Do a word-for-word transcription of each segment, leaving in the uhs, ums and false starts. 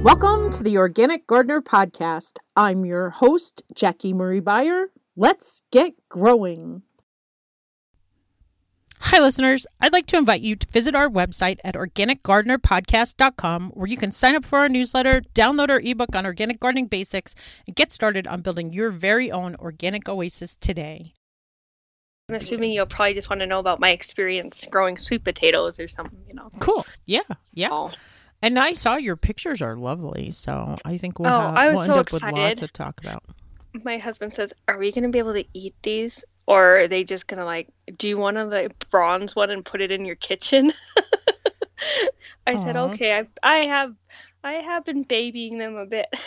Welcome to the Organic Gardener Podcast. I'm your host, Jackie Marie Beyer. Let's get growing. Hi, listeners. I'd like to invite you to visit our website at organic gardener podcast dot com, where you can sign up for our newsletter, download our ebook on organic gardening basics, and get started on building your very own organic oasis today. I'm assuming you'll probably just want to know about my experience growing sweet potatoes or something, you know. Cool. Yeah. Yeah. Oh. And I saw your pictures are lovely, so I think we'll, Oh, have, I was we'll end so up with lots excited. to talk about. My husband says, are we going to be able to eat these? Or are they just going to like, do you want to like bronze one and put it in your kitchen? I Aw. said, okay, I, I have I have been babying them a bit.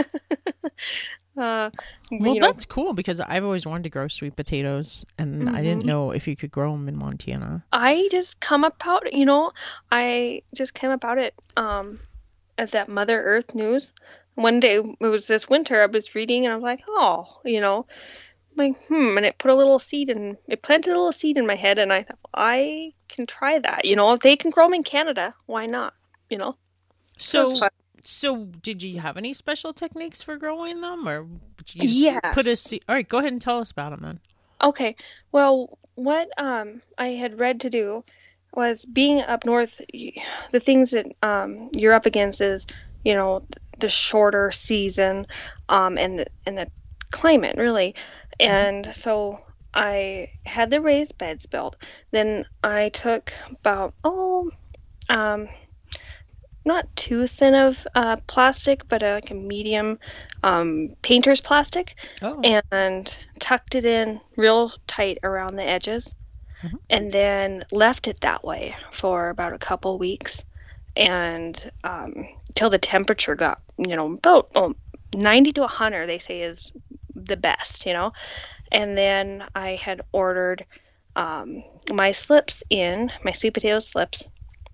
uh, Well, you know, that's cool because I've always wanted to grow sweet potatoes, and I didn't Mhm. know if you could grow them in Montana. I just come about, you know, I just came about it um, at that Mother Earth news. One day, it was this winter, I was reading and I was like, oh, you know, like, hmm, and it put a little seed in, it planted a little seed in my head, and I thought, I can try that. You know, if they can grow them in Canada, why not? You know? So, That's fun. so did you have any special techniques for growing them, or did you just put a Yes. seed? All right, go ahead and tell us about them then. Okay. Well, what um I had read to do was being up north, y- the things that um you're up against is, you know, the shorter season, um and the and the climate really. And so I had the raised beds built. Then I took about oh um not too thin of uh, plastic, but a, like a medium um, painter's plastic, Oh, and tucked it in real tight around the edges, Mhm. and then left it that way for about a couple weeks, and um, till the temperature got, you know, about oh, ninety to one hundred, they say is the best, you know. And then I had ordered um, my slips in, my sweet potato slips,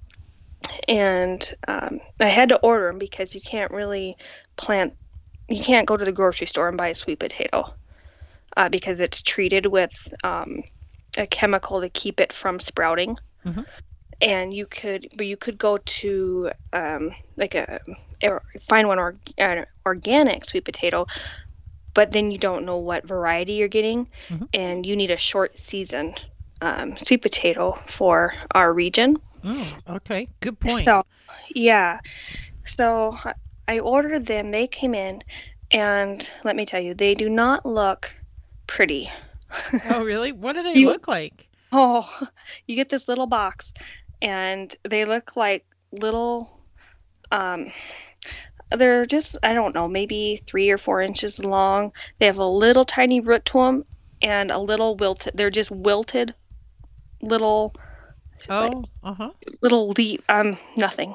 and um, I had to order them because you can't really plant, you can't go to the grocery store and buy a sweet potato uh, because it's treated with um, a chemical to keep it from sprouting. Mhm. And you could, but you could go to um, like a, or find one or, uh, organic sweet potato, but then you don't know what variety you're getting, Mhm. and you need a short season um, sweet potato for our region. Oh, okay. Good point. So, yeah. So I- I ordered them. They came in, and let me tell you, they do not look pretty. Oh, really? What do they You- look like? Oh, you get this little box, and they look like little, um, they're just, I don't know, maybe three or four inches long. They have a little tiny root to them and a little wilted, they're just wilted little, Oh, uh-huh. little leaf, um, nothing.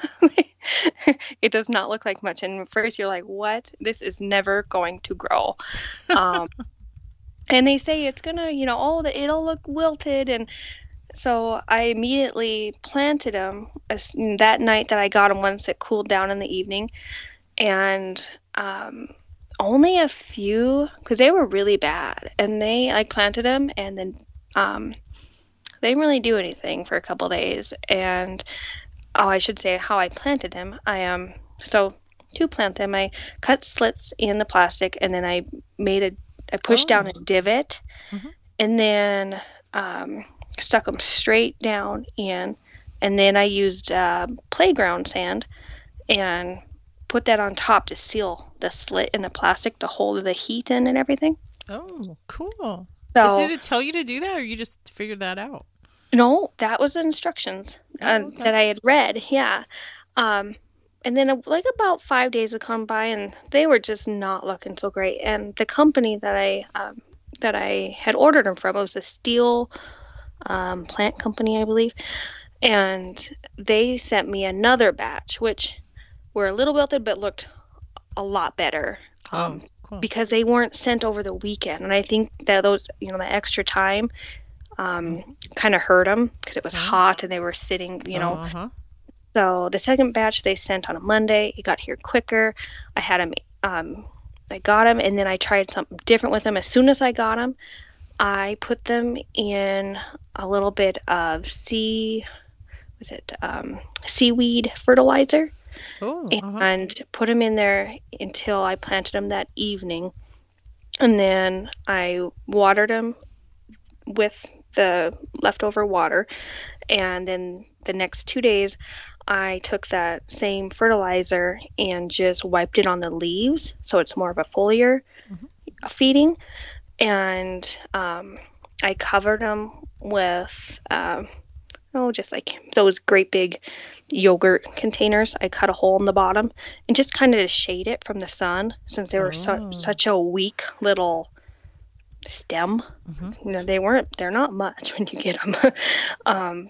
It does not look like much. And at first you're like, what? This is never going to grow. Um, and they say it's gonna, you know, oh, the- it'll look wilted. And so I immediately planted them as, that night that I got them once it cooled down in the evening. And um, only a few, because they were really bad. And they, I planted them, and then um, they didn't really do anything for a couple days. And oh, I should say how I planted them. I um so to plant them, I cut slits in the plastic, and then I made a I pushed down Oh. a divot, Mhm. and then um, stuck them straight down in, and then I used uh, playground sand and put that on top to seal the slit in the plastic to hold the heat in and everything. Oh, cool. So Did it tell you to do that, or you just figured that out? no, that was the instructions Oh, uh, okay. that I had read. Yeah. Um, and then uh, like about five days had come by, and they were just not looking so great. And the company that I um, that I had ordered them from, it was a steel um, plant company, I believe. And they sent me another batch, which were a little wilted but looked a lot better. Um, Oh, cool. because they weren't sent over the weekend, and I think that those, you know, the extra time um, kind of hurt them because it was Oh. hot and they were sitting, you know. Uh-huh. So the second batch they sent on a Monday. It got here quicker. I had them, um, I got them, and then I tried something different with them. As soon as I got them, I put them in a little bit of sea, was it um, seaweed fertilizer, Oh, uh-huh. and put them in there until I planted them that evening. And then I watered them with the leftover water. And then the next two days, I took that same fertilizer and just wiped it on the leaves. So it's more of a foliar Mm-hmm. feeding. And um, I covered them with, um, oh, just like those great big yogurt containers. I cut a hole in the bottom and just kind of to shade it from the sun, since they were Oh. su- such a weak little stem. Mm-hmm. You know, they weren't, they're not much when you get them. um,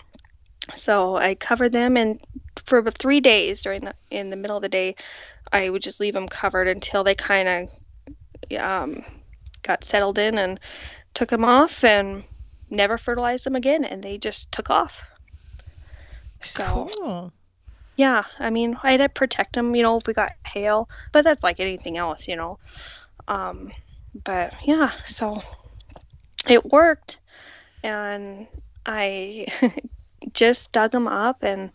so I covered them, and for about three days during the, in the middle of the day, I would just leave them covered until they kind of um, got settled in, and took them off and never fertilized them again, and they just took off. So Cool. yeah, I mean, I had to protect them, you know, if we got hail, but that's like anything else, you know. Um, but yeah, so it worked, and I just dug them up, and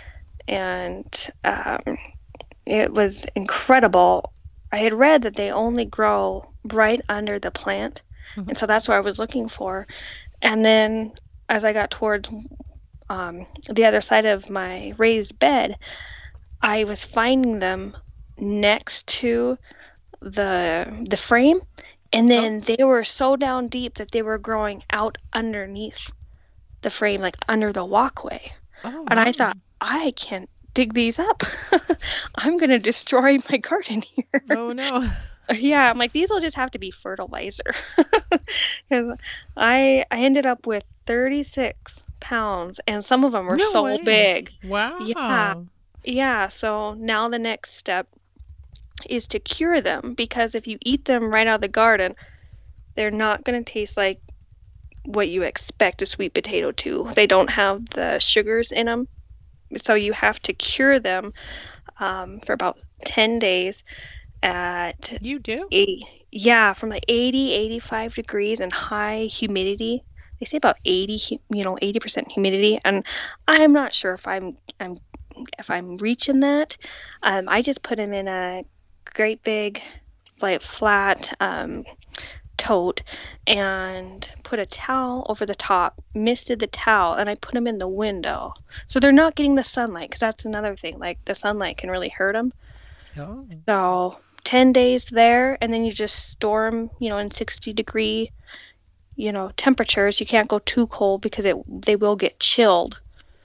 and um, it was incredible. I had read that they only grow right under the plant, Mhm. and so that's what I was looking for. And then as I got towards um, the other side of my raised bed, I was finding them next to the the frame, and then they were so down deep that they were growing out underneath the frame, like under the walkway. Oh, And I wow. thought, I can't dig these up. I'm gonna destroy my garden here. Oh, no. Yeah, I'm like, these will just have to be fertilizer. 'Cause I I ended up with thirty-six pounds, and some of them were No so way. big. Wow. Yeah. Yeah, so now the next step is to cure them, because if you eat them right out of the garden, they're not going to taste like what you expect a sweet potato to. They don't have the sugars in them. So you have to cure them um, for about ten days at You do? eight, yeah, from like eighty, eighty-five degrees and high humidity. They say about eighty, hu- you know, eighty percent humidity, and I'm not sure if I'm I'm if I'm reaching that. Um, I just put them in a great big, like flat um, tote, and put a towel over the top, misted the towel, and I put them in the window. So they're not getting the sunlight, because that's another thing. Like, the sunlight can really hurt them. Oh. So ten days there, and then you just store them, you know, in sixty degree, you know, temperatures. You can't go too cold because it they will get chilled.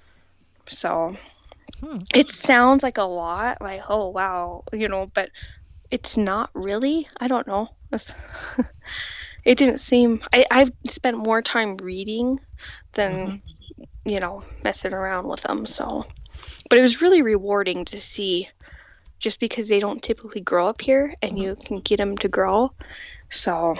So Hmm. it sounds like a lot, like, oh wow, you know, but it's not really. I don't know. It's, it didn't seem. I, I've spent more time reading than, Mm-hmm. you know, messing around with them. So, but it was really rewarding to see, just because they don't typically grow up here, and Mhm. you can get them to grow. So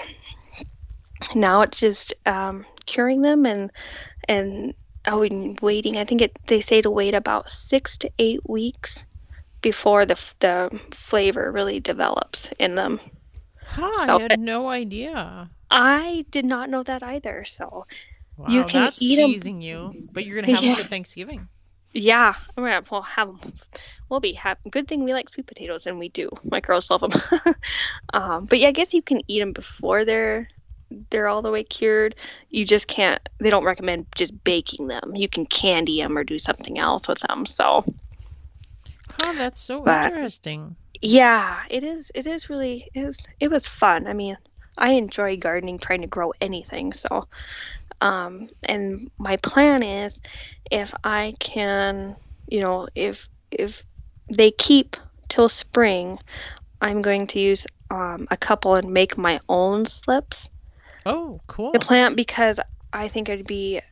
now it's just um, curing them, and and oh, and waiting. I think it they say to wait about six to eight weeks before the the flavor really develops in them. Huh, So I had no idea. I did not know that either. So Wow, you can that's eat 'em- teasing you. But you're gonna have them for Yeah. Thanksgiving. yeah, I'm gonna we'll have 'em. We'll be happy. Good thing we like sweet potatoes, and we do. My girls love them. um, but yeah, I guess you can eat them before they're they're all the way cured. You just can't. They don't recommend just baking them. You can candy them or do something else with them. So Huh, that's so But- interesting. yeah, it is. It is really. It was. It was fun. I mean, I enjoy gardening, trying to grow anything. So, um, and my plan is, if I can, you know, if if they keep till spring, I'm going to use um, a couple and make my own slips Oh, cool. to plant, because I think it'd be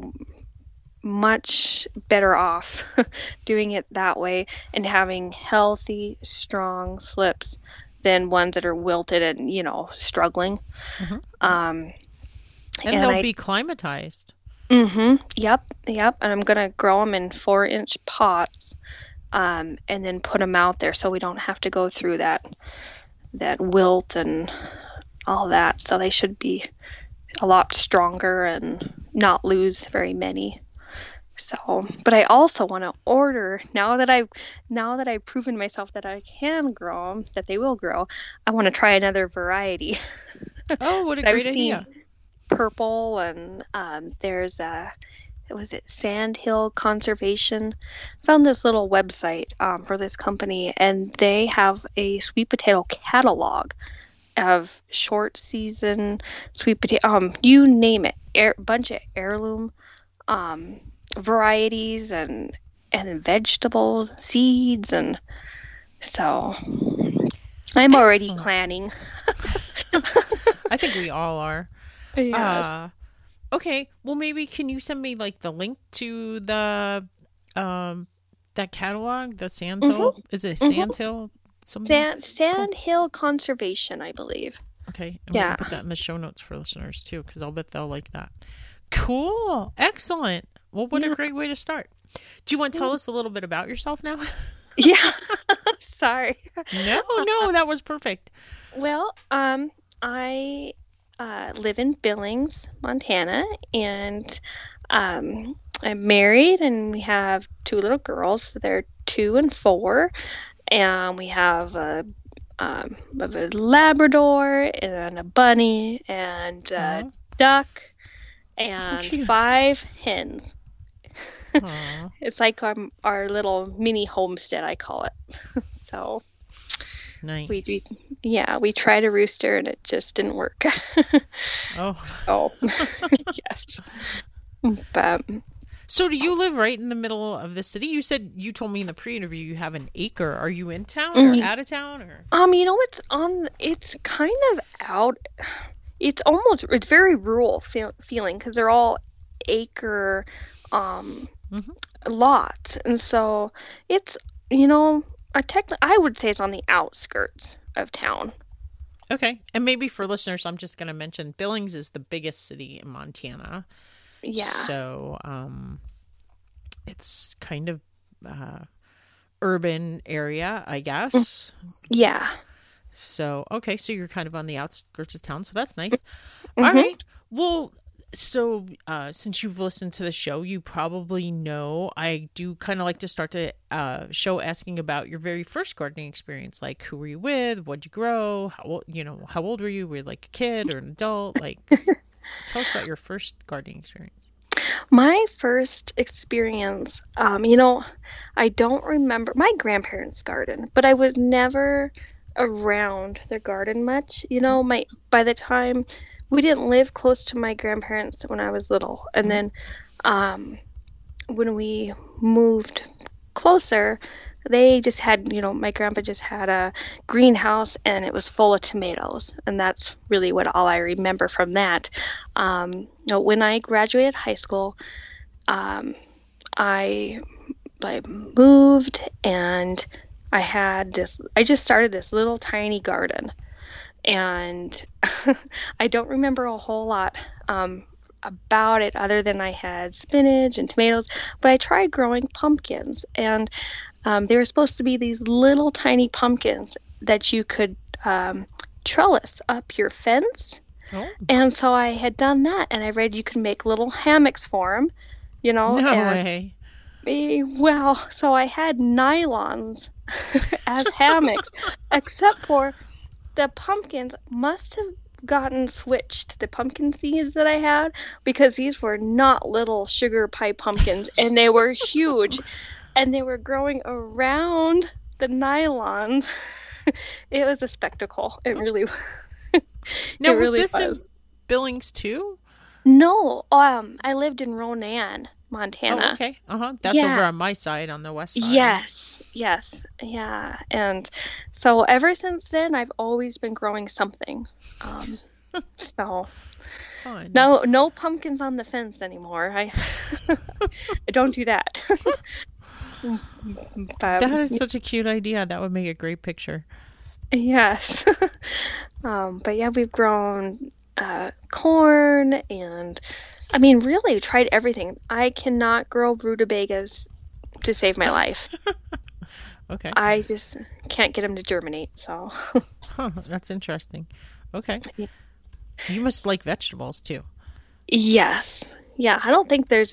much better off doing it that way and having healthy, strong slips than ones that are wilted and, you know, struggling. Mhm. Um, And, and they'll I- be climatized. mm-hmm. Yep. Yep. And I'm going to grow them in four inch pots, um, and then put them out there so we don't have to go through that, that wilt and all that. So they should be a lot stronger and not lose very many. So, but I also want to order now that I've now that I've proven myself that I can grow 'em, that they will grow. I want to try another variety. Oh, what a I've great seen idea. purple and um, there's a was it Sandhill Conservation? Found this little website um, for this company, and they have a sweet potato catalog of short season sweet potato, um, you name it, air, bunch of heirloom um, varieties and and vegetables, seeds, and so I'm already Excellent. planning. I think we all are. Yes. Uh, okay. Well, maybe can you send me like the link to the um that catalog, the Sandhill? Mm-hmm. Is it Mm-hmm. Sandhill? Something Sand, cool. Sand Hill Conservation, I believe. Okay, and we can Yeah. put that in the show notes for listeners too, because I'll bet they'll like that. Cool. Excellent. Well, what a Yeah. great way to start. Do you want to tell us a little bit about yourself now? Yeah. Sorry. No, no, that was perfect. Well, um, I uh, live in Billings, Montana, and um, I'm married, and we have two little girls. They're two and four, and we have a, um, we have a Labrador and a bunny and a Aw. duck Oh, and cute. five hens. Aw. It's like our, our little mini homestead, I call it. So Nice. we, we yeah, we tried a rooster and it just didn't work. Oh. Oh, yes. But So do you live right in the middle of the city? You said you told me in the pre-interview you have an acre. Are you in town or mm, out of town or? um, you know, it's on. It's kind of out. It's almost. It's very rural feel, feeling because they're all acre, um, Mhm. lots, and so it's you know, a tech. I would say it's on the outskirts of town. Okay. And maybe for listeners, I'm just going to mention Billings is the biggest city in Montana. Yeah. So, um, it's kind of uh, urban area, I guess. Yeah. So, okay, so you're kind of on the outskirts of town, so that's nice. All Mm-hmm. right. Well, so uh, since you've listened to the show, you probably know I do kind of like to start the uh, show asking about your very first gardening experience. Like, who were you with? What'd you grow? How old, you know, how old were you? Were you like a kid or an adult? Like, tell us about your first gardening experience. My first experience, um, you know, I don't remember my grandparents' garden, but I was never around their garden much. You know, my by the time we didn't live close to my grandparents when I was little, and then um, when we moved closer, they just had, you know, my grandpa just had a greenhouse and it was full of tomatoes, and that's really what all I remember from that. Um, you know, when I graduated high school, um, I I moved and I had this. I just started this little tiny garden, and I don't remember a whole lot um, about it other than I had spinach and tomatoes. But I tried growing pumpkins, and um, they were supposed to be these little tiny pumpkins that you could um, trellis up your fence. Oh, And so I had done that, and I read you could make little hammocks for them, you know. no And way. eh, well, so I had nylons as hammocks, except for the pumpkins must have gotten switched, the pumpkin seeds that I had, because these were not little sugar pie pumpkins, and they were huge, and they were growing around the nylons. It was a spectacle. It really, Now, it was really this was. in Billings too? No, um, I lived in Ronan, Oh, Montana. okay. Uh huh. That's Yeah. over on my side, on the west side. Yes, yes, yeah. And so ever since then, I've always been growing something. Um, so Fun. no, no pumpkins on the fence anymore. I, I don't do that. But, That is such a cute idea. That would make a great picture. yes. um, but yeah, we've grown uh, corn and, I mean, really tried everything. I cannot grow rutabagas to save my life. Okay. I just can't get them to germinate. So Huh, that's interesting. Okay. Yeah. You must like vegetables too. yes, yeah. I don't think there's a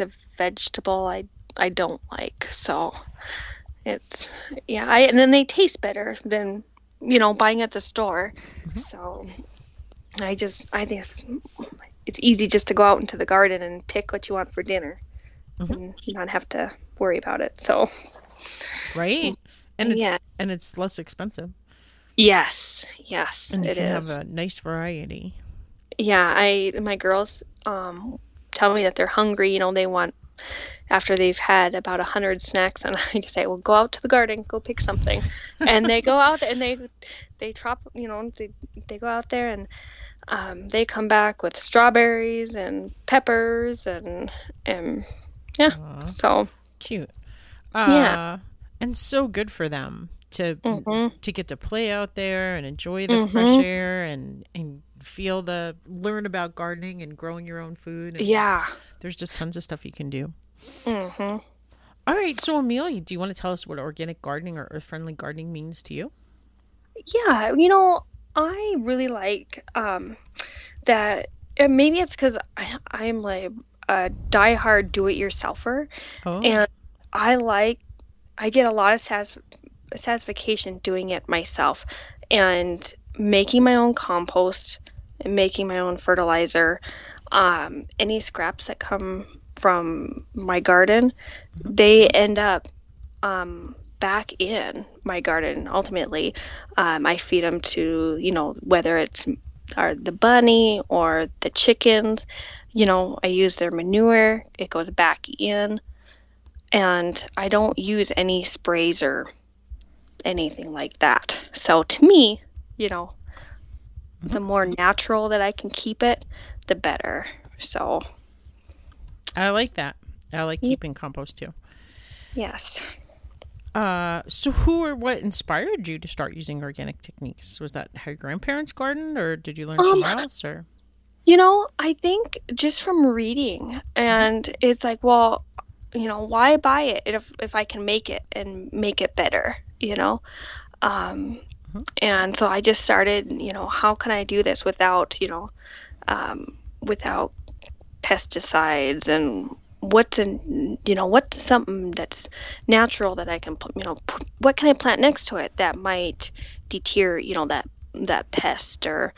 vegetable I I don't like. So it's yeah, I and then they taste better than, you know, buying at the store. Mm-hmm. So I just I think it's, it's easy just to go out into the garden and pick what you want for dinner, Mm-hmm. and not have to worry about it. So Right. And it's yeah. and it's less expensive. Yes, yes, And you it can is. have a nice variety. Yeah, I my girls um tell me that they're hungry. You know, they want after they've had about a hundred snacks, and I just say, "Well, go out to the garden, go pick something," and they go out and they they drop. You know, they they go out there and um, they come back with strawberries and peppers and and yeah. Aw, So cute. Uh, yeah. and so good for them to Mhm. to get to play out there and enjoy the fresh Mhm. air and and feel the learn about gardening and growing your own food. And Yeah. there's just tons of stuff you can do. Mhm. All right, so Amelia, do you want to tell us what organic gardening or earth-friendly gardening means to you? Yeah. You know, I really like um that. And maybe it's because I'm like a diehard do-it-yourselfer, Oh, and I like I get a lot of satis- satisfaction doing it myself and making my own compost and making my own fertilizer. Um, any scraps that come from my garden, they end up um, back in my garden. Ultimately, um, I feed them to, you know, whether it's or the bunny or the chickens. You know, I use their manure. It goes back in. And I don't use any sprays or anything like that. So to me, you know, the more natural that I can keep it, the better. So, I like that. I like Yeah. keeping compost too. yes. Uh, so who or what inspired you to start using organic techniques? Was that how your grandparents gardened, or did you learn Um, somewhere else? Or You know, I think just from reading, and it's like, well, you know, why buy it if if I can make it and make it better, you know? Um, Mhm. and so I just started, you know, how can I do this without, you know, um, without pesticides, and what's in, you know, what's something that's natural that I can, put, you know, put, what can I plant next to it that might deter, you know, that that pest or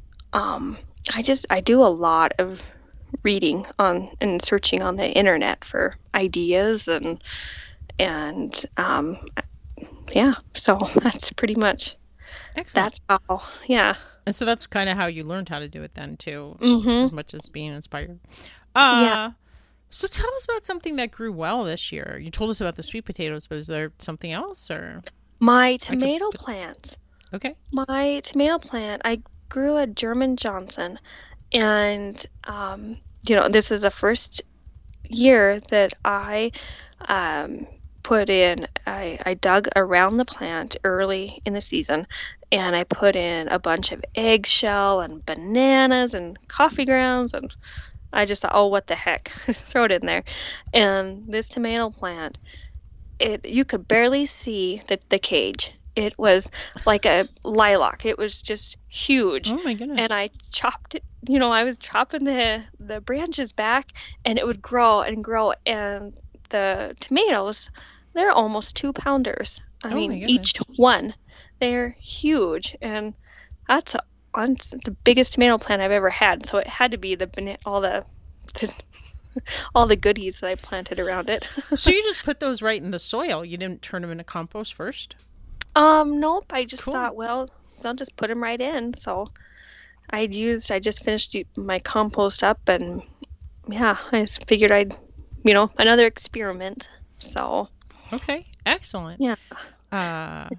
um, I just I do a lot of reading on and searching on the internet for ideas and and um, yeah, so that's pretty much excellent. that's how yeah. And so that's kind of how you learned how to do it then too, Mhm. as much as being inspired. Yeah. Uh, so tell us about something that grew well this year. You told us about the sweet potatoes, but is there something else or My I could tomato plants. okay. My tomato plant, I grew a German Johnson, and um, you know, this is the first year that I um, put in, I, I dug around the plant early in the season, and I put in a bunch of eggshell and bananas and coffee grounds, and I just thought, oh, what the heck, throw it in there. And this tomato plant, it you could barely see the, the cage. It was like a lilac. It was just huge. Oh my goodness. And I chopped it, you know, I was chopping the the branches back, and it would grow and grow, and the tomatoes, they're almost two pounders. I Oh mean, my each one. They're huge, and that's, a, that's the biggest tomato plant I've ever had. So it had to be the bana- all the, the all the goodies that I planted around it. So you just put those right in the soil. You didn't turn them into compost first? Um, nope. I just Cool. thought, well, I'll just put them right in. So I'd used, I just finished u- my compost up, and yeah, I just figured I'd, you know, another experiment. So Okay, excellent. yeah. Uh,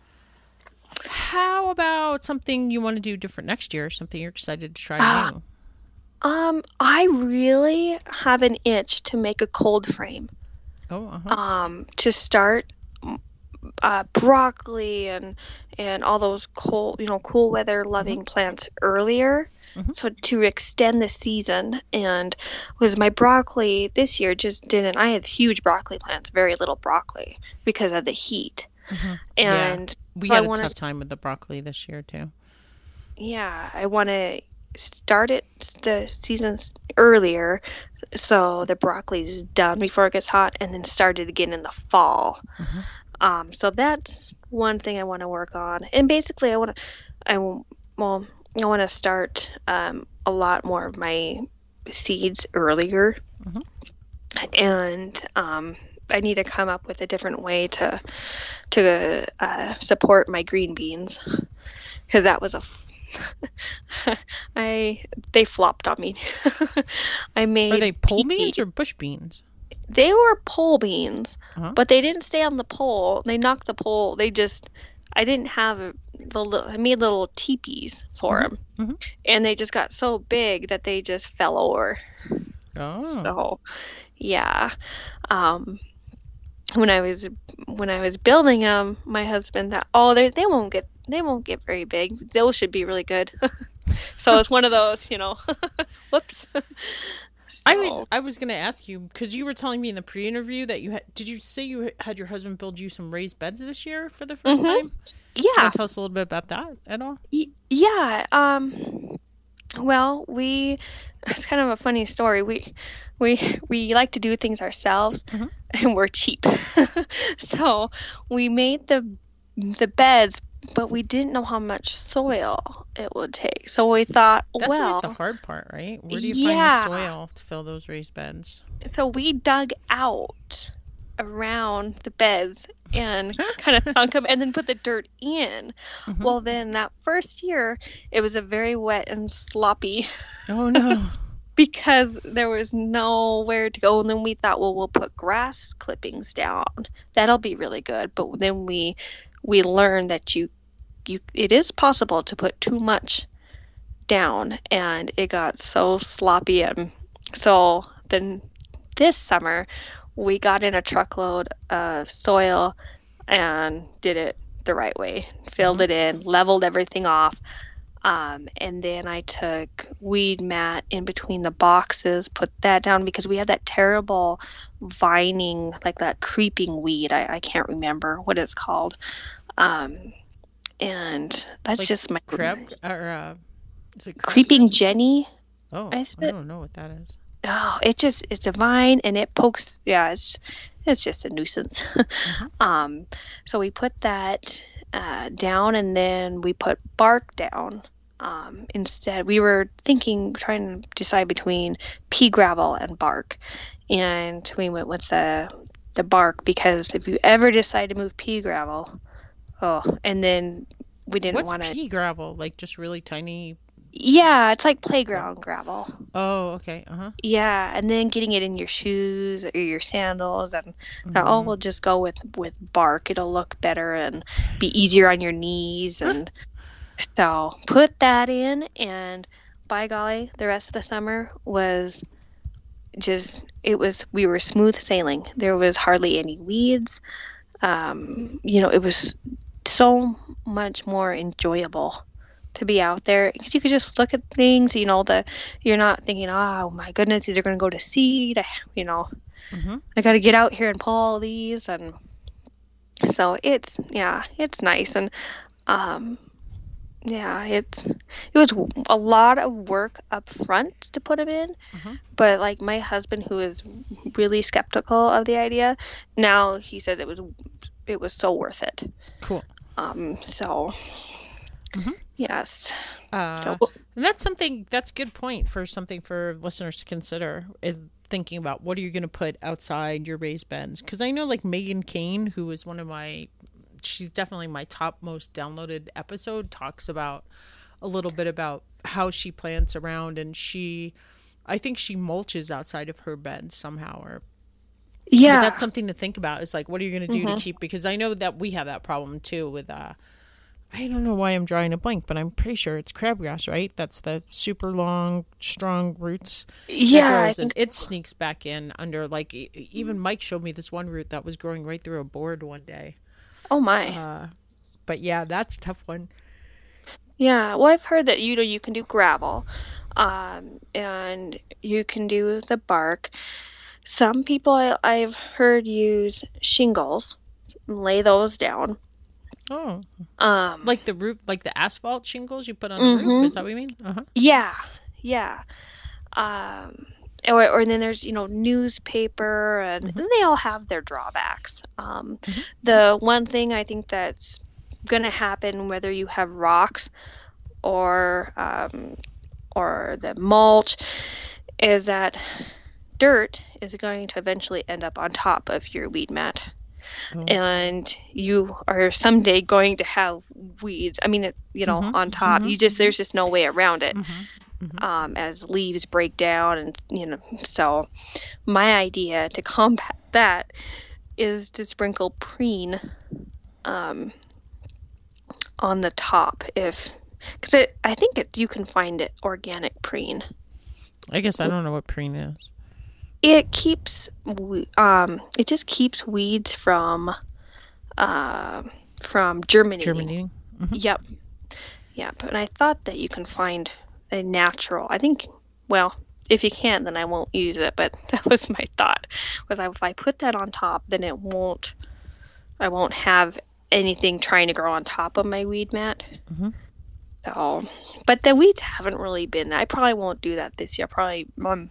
how about something you want to do different next year? Something you're excited to try Ah. new? Um, I really have an itch to make a cold frame. Oh, uh-huh. Um, to start uh, broccoli and and all those cold, you know, cool weather loving plants earlier. Mhm. So to extend the season, and was my broccoli this year just didn't. I had huge broccoli plants, very little broccoli because of the heat, Mhm. and We I had a wanna- tough time with the broccoli this year too. yeah, I want to start it the seasons earlier, so the broccoli's done before it gets hot, and then start it again in the fall. Mhm. Um, so that's one thing I want to work on. And basically, I want to, I w- well, I want to start um, a lot more of my seeds earlier, Mhm. and um, I need to come up with a different way to to uh, support my green beans, because that was a f- I they flopped on me. I made Are they pole pea- beans or bush beans? They were pole beans, Uh-huh. but they didn't stay on the pole. They knocked the pole. They just I didn't have a, the little. I made little teepees for them, Mhm. and they just got so big that they just fell over. Oh. So, yeah. Um, when I was when I was building them, my husband thought, oh, they they won't get they won't get very big. Those should be really good. So it's one of those, you know. Whoops. I So, was I was gonna ask you because you were telling me in the pre-interview that you had. Did you say you had your husband build you some raised beds this year for the 1st Mhm. time? yeah. Can you tell us a little bit about that at all? Y- Yeah. Um. Well, we. It's kind of a funny story. We, we, we like to do things ourselves, Mhm. and we're cheap. So we made the the beds, but we didn't know how much soil it would take. So we thought, That's well, always the hard part, right? Where do you yeah. find the soil to fill those raised beds? so we dug out around the beds and kind of thunk them and then put the dirt in. Mhm. Well, then that first year, it was a very wet and sloppy Oh no. because there was nowhere to go. And then we thought, well, we'll put grass clippings down. That'll be really good. But then we we learned that you you it is possible to put too much down, and it got so sloppy. And so then this summer we got in a truckload of soil and did it the right way. Filled Mhm. it in, leveled everything off. Um, and then I took weed mat in between the boxes, put that down because we had that terrible vining, like that creeping weed. I, I can't remember what it's called. Um, and that's Like just my crab or uh, is it crab? creeping Jenny. Oh, I I said- don't know what that is. Oh, it just it's a vine and it pokes. Yeah, it's it's just a nuisance. Um, so we put that uh, down, and then we put bark down. Um, instead, we were thinking, trying to decide between pea gravel and bark, and we went with the the bark because if you ever decide to move pea gravel, oh, and then we didn't What's want to. pea gravel? Like just really tiny. Yeah, it's like playground gravel. Oh, okay. Uh huh. Yeah, and then getting it in your shoes or your sandals, and thought, oh, we'll just go with with bark. It'll look better and be easier on your knees. And so put that in, and by golly, the rest of the summer was just it was we were smooth sailing. There was hardly any weeds. Um, you know, it was so much more enjoyable to be out there because you could just look at things, you know, the you're not thinking, oh my goodness, these are going to go to seed, you know, Mhm. I got to get out here and pull all these. And so it's, yeah, it's nice. And um yeah, it's it was a lot of work up front to put them in, Mhm. but like my husband, who is really skeptical of the idea, now he said it was it was so worth it. Cool. Um so Mhm. yes. Uh, So and that's something. That's a good point for something for listeners to consider. Is thinking about what are you going to put outside your raised beds? Because I know like Megan Kane, who is one of my, she's definitely my top most downloaded episode, talks about a little bit about how she plants around, and she, I think she mulches outside of her bed somehow, or yeah. but that's something to think about. It's like, what are you going to do to keep? Because I know that we have that problem too with. uh I don't know why I'm drawing a blank, but I'm pretty sure it's crabgrass, right? That's the super long, strong roots. that Yeah, I grows, and think- it sneaks back in under like e- even Mike showed me this one root that was growing right through a board one day. Oh my. Uh, but yeah, that's a tough one. Yeah, well, I've heard that you know you can do gravel, um, and you can do the bark. Some people I, I've heard use shingles, lay those down, Oh, Um, like the roof, like the asphalt shingles you put on the mm-hmm. roof. Is that what you mean? Uh huh. Yeah, yeah. Um, or, or then there's, you know, newspaper, and, Mm-hmm. and they all have their drawbacks. Um, Mm-hmm. the one thing I think that's going to happen, whether you have rocks or um, or the mulch, is that dirt is going to eventually end up on top of your weed mat. Oh. And you are someday going to have weeds. I mean, it, you know, Mm-hmm. on top. Mm-hmm. You just, there's just no way around it. Mm-hmm. Mm-hmm. Um, as leaves break down, and you know, so my idea to combat that is to sprinkle preen um, on the top, if because I think it, you can find it organic preen. I guess I don't know what preen is. It keeps um, it just keeps weeds from uh, from germinating. Germinating. Mm-hmm. Yep, yep. And I thought that you can find a natural. I think. Well, if you can't, then I won't use it. But that was my thought. Was I, if I put that on top, then it won't. I won't have anything trying to grow on top of my weed mat. Mm-hmm. So, but the weeds haven't really been. I probably won't do that this year. Probably. Um,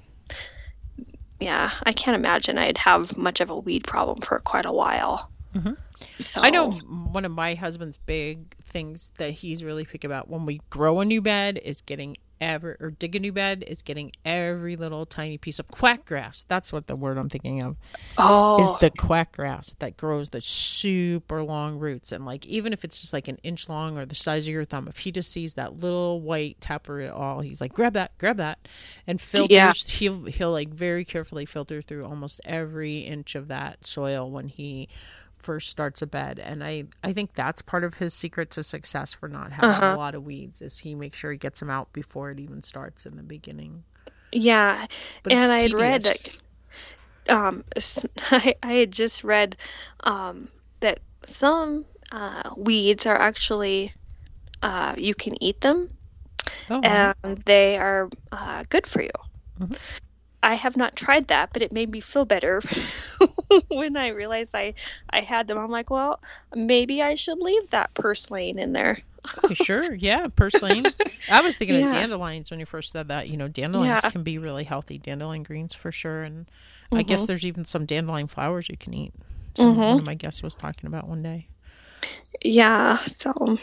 yeah, I can't imagine I'd have much of a weed problem for quite a while. Mm-hmm. So I know one of my husband's big things that he's really picky about when we grow a new bed is getting every, or dig a new bed, is getting every little tiny piece of quack grass. That's what the word I'm thinking of. Oh. Is the quack grass that grows the super long roots. And like, even if it's just like an inch long or the size of your thumb, if he just sees that little white tapper at all, he's like, grab that, grab that. And filters, Yeah. he'll, he'll like very carefully filter through almost every inch of that soil when he first starts a bed. And I, I think that's part of his secret to success for not having Uh-huh. a lot of weeds is he makes sure he gets them out before it even starts in the beginning. Yeah, But and it's I had read tedious. that. Um, s- I, I had just read um, that some uh, weeds are actually uh, you can eat them, Oh, uh-huh. and they are uh, good for you. Mhm. I have not tried that, but it made me feel better when I realized I, I had them. I'm like, well, maybe I should leave that purslane in there. Oh, sure. Yeah. Purslane. I was thinking of Yeah. dandelions when you first said that. You know, dandelions Yeah. can be really healthy. Dandelion greens for sure. And I guess there's even some dandelion flowers you can eat. Some, Mhm. One of my guests was talking about one day. Yeah, so,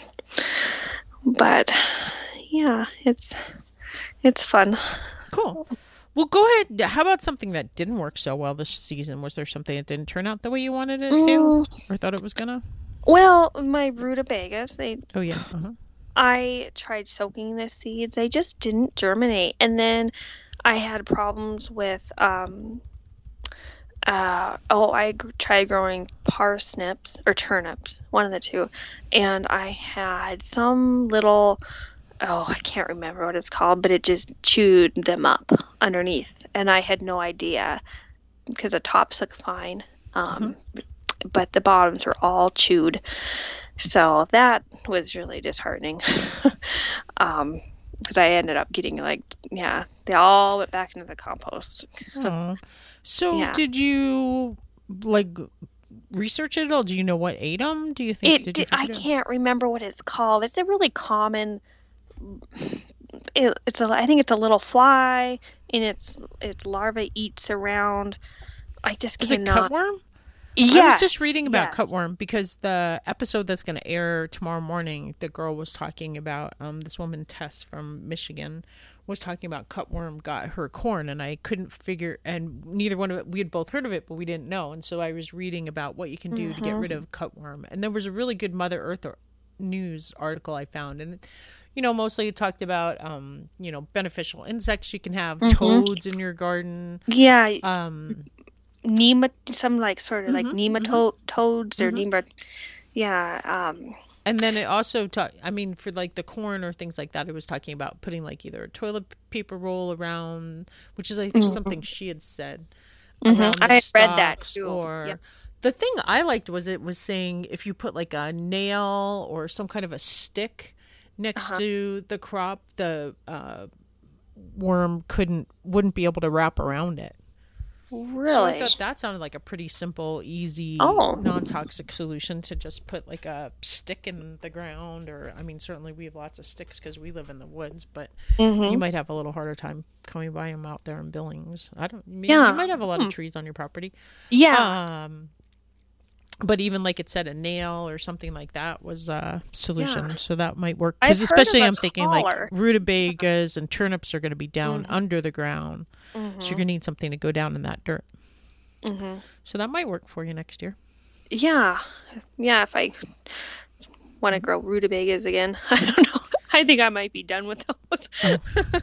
but yeah, it's it's fun. Cool. Well, go ahead. How about something that didn't work so well this season? Was there something that didn't turn out the way you wanted it to Mm, or thought it was going to? well, my rutabagas, they Oh, yeah. Uh-huh. I tried soaking the seeds. They just didn't germinate. And then I had problems with um uh oh, I g- tried growing parsnips or turnips, one of the two. And I had some little oh, I can't remember what it's called, but it just chewed them up underneath. And I had no idea because the tops look fine. Um but the bottoms were all chewed. So that was really disheartening. um, because I ended up getting like, yeah, they all went back into the compost. Aw. So Yeah. did you like research it at all? Do you know what ate them? Do you think? It, did you di- I figure it out? can't remember what it's called. It's a really common. It, it's a. I think it's a little fly, and its its larva eats around. I just Is it cannot. cutworm? Yes, I was just reading about yes. cutworm because the episode that's going to air tomorrow morning, the girl was talking about, um, this woman, Tess from Michigan, was talking about cutworm got her corn, and I couldn't figure, and neither one of it, we had both heard of it, but we didn't know. And so I was reading about what you can do to get rid of cutworm. And there was a really good Mother Earth or- news article I found. And, you know, mostly it talked about, um, you know, beneficial insects you can have, toads in your garden. Yeah, Um, nemat some like sort of like Mhm, nematodes or nemat. Yeah. Um. And then it also talk. I mean, for like the corn or things like that, it was talking about putting like either a toilet paper roll around, which is I think something she had said around the I had read that stalks, too. or Yep. the thing I liked was it was saying if you put like a nail or some kind of a stick next Uh-huh. to the crop, the uh, worm couldn't wouldn't be able to wrap around it. Really? So I thought that sounded like a pretty simple, easy, Oh. non-toxic solution to just put like a stick in the ground. Or, I mean, certainly we have lots of sticks because we live in the woods, but Mm-hmm. you might have a little harder time coming by them out there in Billings. I don't, maybe Yeah. you might have a lot Hmm. of trees on your property. Yeah. Um, but even like it said, a nail or something like that was a solution. Yeah. So that might work. I've Because heard of especially a I'm thinking like collar. rutabagas and turnips are going to be down Mhm. under the ground. Mm-hmm. So you're going to need something to go down in that dirt. Mm-hmm. So that might work for you next year. Yeah. Yeah, if I want to grow rutabagas again. I don't know. I think I might be done with those. Oh.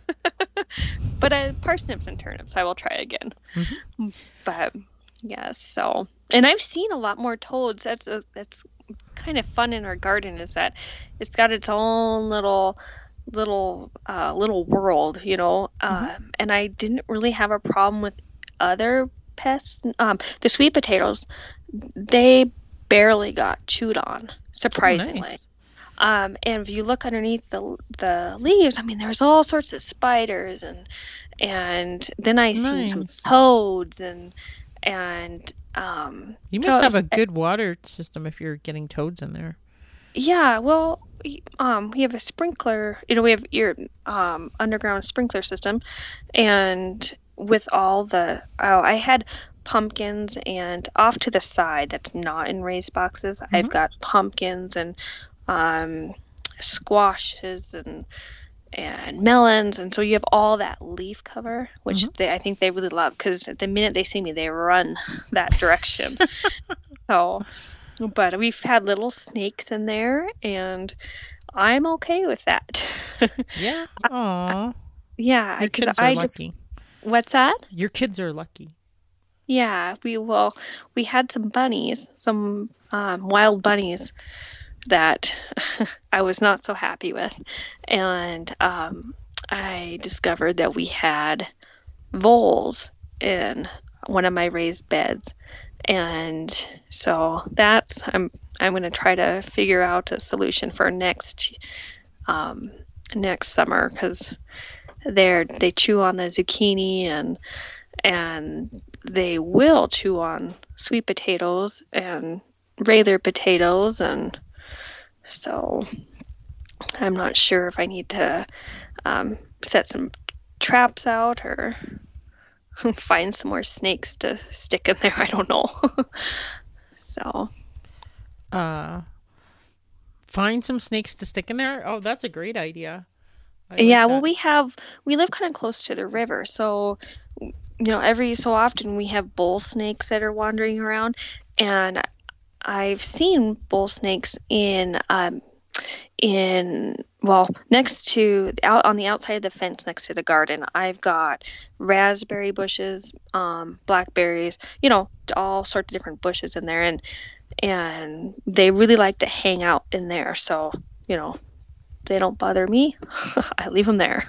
But uh, parsnips and turnips, I will try again. Mm-hmm. But yes, so and I've seen a lot more toads. That's a, that's kind of fun in our garden. Is that it's got its own little little uh, little world, you know. Mm-hmm. Um, and I didn't really have a problem with other pests. Um, the sweet potatoes, they barely got chewed on, surprisingly. Oh, nice. Um, and if you look underneath the the leaves, I mean, there's all sorts of spiders and and then I seen some Nice. toads and and um. You so must it have was- a good water system if you're getting toads in there. Yeah, well, we- um, we have a sprinkler. You know, we have your um underground sprinkler system, and with all the oh, I had pumpkins and off to the side that's not in raised boxes. I've got pumpkins and um squashes and and melons, and so you have all that leaf cover, which Mhm. they I think they really love because the minute they see me, they run that direction. So, but we've had little snakes in there, and I'm okay with that. Yeah. Aw. Yeah, Your because kids are I just lucky. what's that? Your kids are lucky. Yeah, we well, we had some bunnies, some um, wild bunnies that I was not so happy with, and um, I discovered that we had voles in one of my raised beds, and so that's I'm I'm going to try to figure out a solution for next um, next summer because they're they chew on the zucchini and and they will chew on sweet potatoes and regular potatoes, and so I'm not sure if I need to um, set some traps out or find some more snakes to stick in there. I don't know. So Uh, find some snakes to stick in there. Oh, that's a great idea. I like yeah, well, that. we have we live kind of close to the river, so you know every so often we have bull snakes that are wandering around, and I've seen bull snakes in um in well next to out on the outside of the fence next to the garden. I've got raspberry bushes, um, blackberries, you know, all sorts of different bushes in there, and and they really like to hang out in there. So you know, they don't bother me. I leave them there.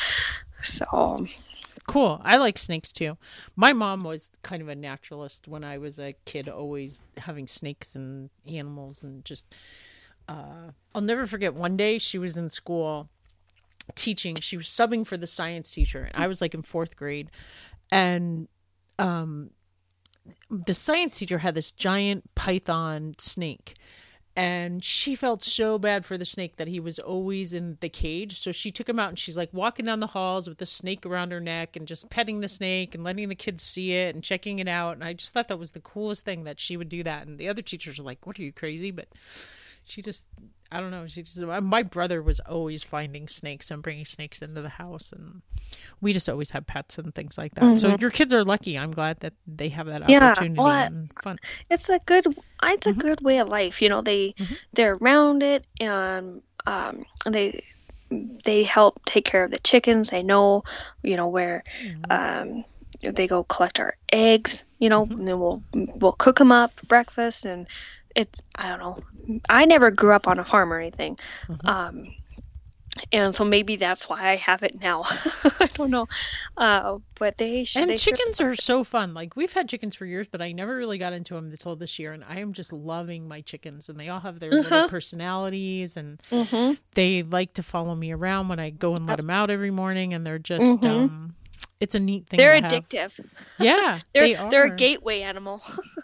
So Cool. I like snakes too. My mom was kind of a naturalist when I was a kid, always having snakes and animals and just. Uh, I'll never forget one day she was in school teaching. She was subbing for the science teacher, and I was like in fourth grade, and um, the science teacher had this giant python snake. And she felt so bad for the snake that he was always in the cage. So she took him out and she's like walking down the halls with the snake around her neck and just petting the snake and letting the kids see it and checking it out. And I just thought that was the coolest thing that she would do that. And the other teachers were like, what, are you crazy? But she just, I don't know. She just, my brother was always finding snakes and bringing snakes into the house. And we just always had pets and things like that. So your kids are lucky. I'm glad that they have that Yeah, opportunity well, and fun. it's a good it's a good way of life. You know, they they're around it, and um they they help take care of the chickens. They know, you know, where um they go collect our eggs, you know, and then we'll we'll cook them up for breakfast, and it I don't know. I never grew up on a farm or anything. Um and so maybe that's why I have it now. I don't know. Uh, but they sh- And they sure- chickens are so fun. Like, we've had chickens for years, but I never really got into them until this year. And I am just loving my chickens. And they all have their little personalities. And Mhm. they like to follow me around when I go and let them out every morning. And they're just, um, it's a neat thing. They're to addictive. Have. Yeah, they're they are. they're a gateway animal.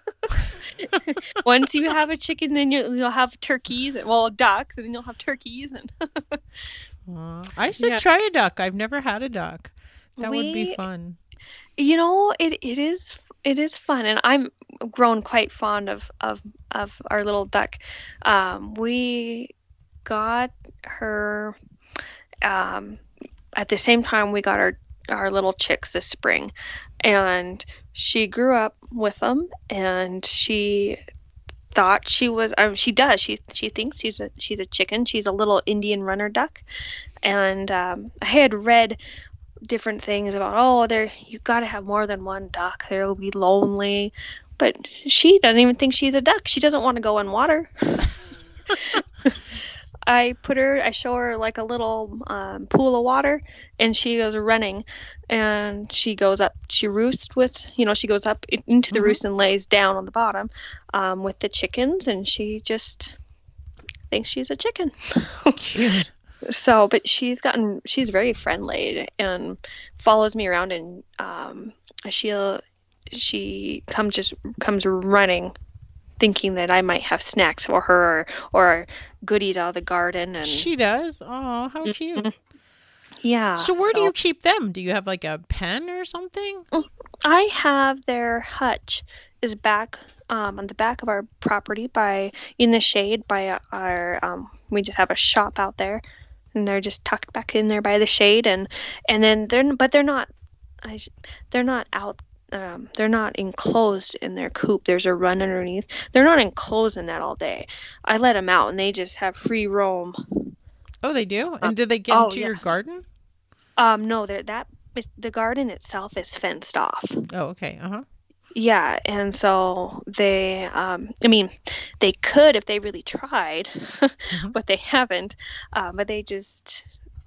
Once you have a chicken, then you, you'll have turkeys, and well, ducks, and then you'll have turkeys. And uh, I should yeah. try a duck. I've never had a duck. That we, would be fun. You know, it it is it is fun, and I'm grown quite fond of of of our little duck. Um, we got her um, at the same time we got our our little chicks this spring, and she grew up with them, and she thought she was um, she does she she thinks she's a she's a chicken. She's a little Indian runner duck, and um, I had read different things about, oh, there you got to have more than one duck, they'll be lonely, but she doesn't even think she's a duck. She doesn't want to go in water. I put her, I show her like a little um, pool of water, and she goes running, and she goes up, she roosts with, you know, she goes up into the mm-hmm. roost and lays down on the bottom um, with the chickens, and she just thinks she's a chicken. Cute. So, but she's gotten, she's very friendly and follows me around, and um, she'll, she comes, just comes running, thinking that I might have snacks for her, or, or goodies out of the garden. And she does. Oh, how cute. Yeah. So where so, do you keep them? Do you have like a pen or something? I have their hutch is back um, on the back of our property, by in the shade by our, um, we just have a shop out there, and they're just tucked back in there by the shade. And, and then they're, but they're not, I, they're not out. Um, they're not enclosed in their coop. There's a run underneath. They're not enclosed in that all day. I let them out, and they just have free roam. Oh, they do? And did they get oh, into yeah. your garden? Um, no, they're, that the garden itself is fenced off. Oh, okay. Uh-huh. Yeah, and so they, um, I mean, they could if they really tried, mm-hmm. but they haven't. Um, but they just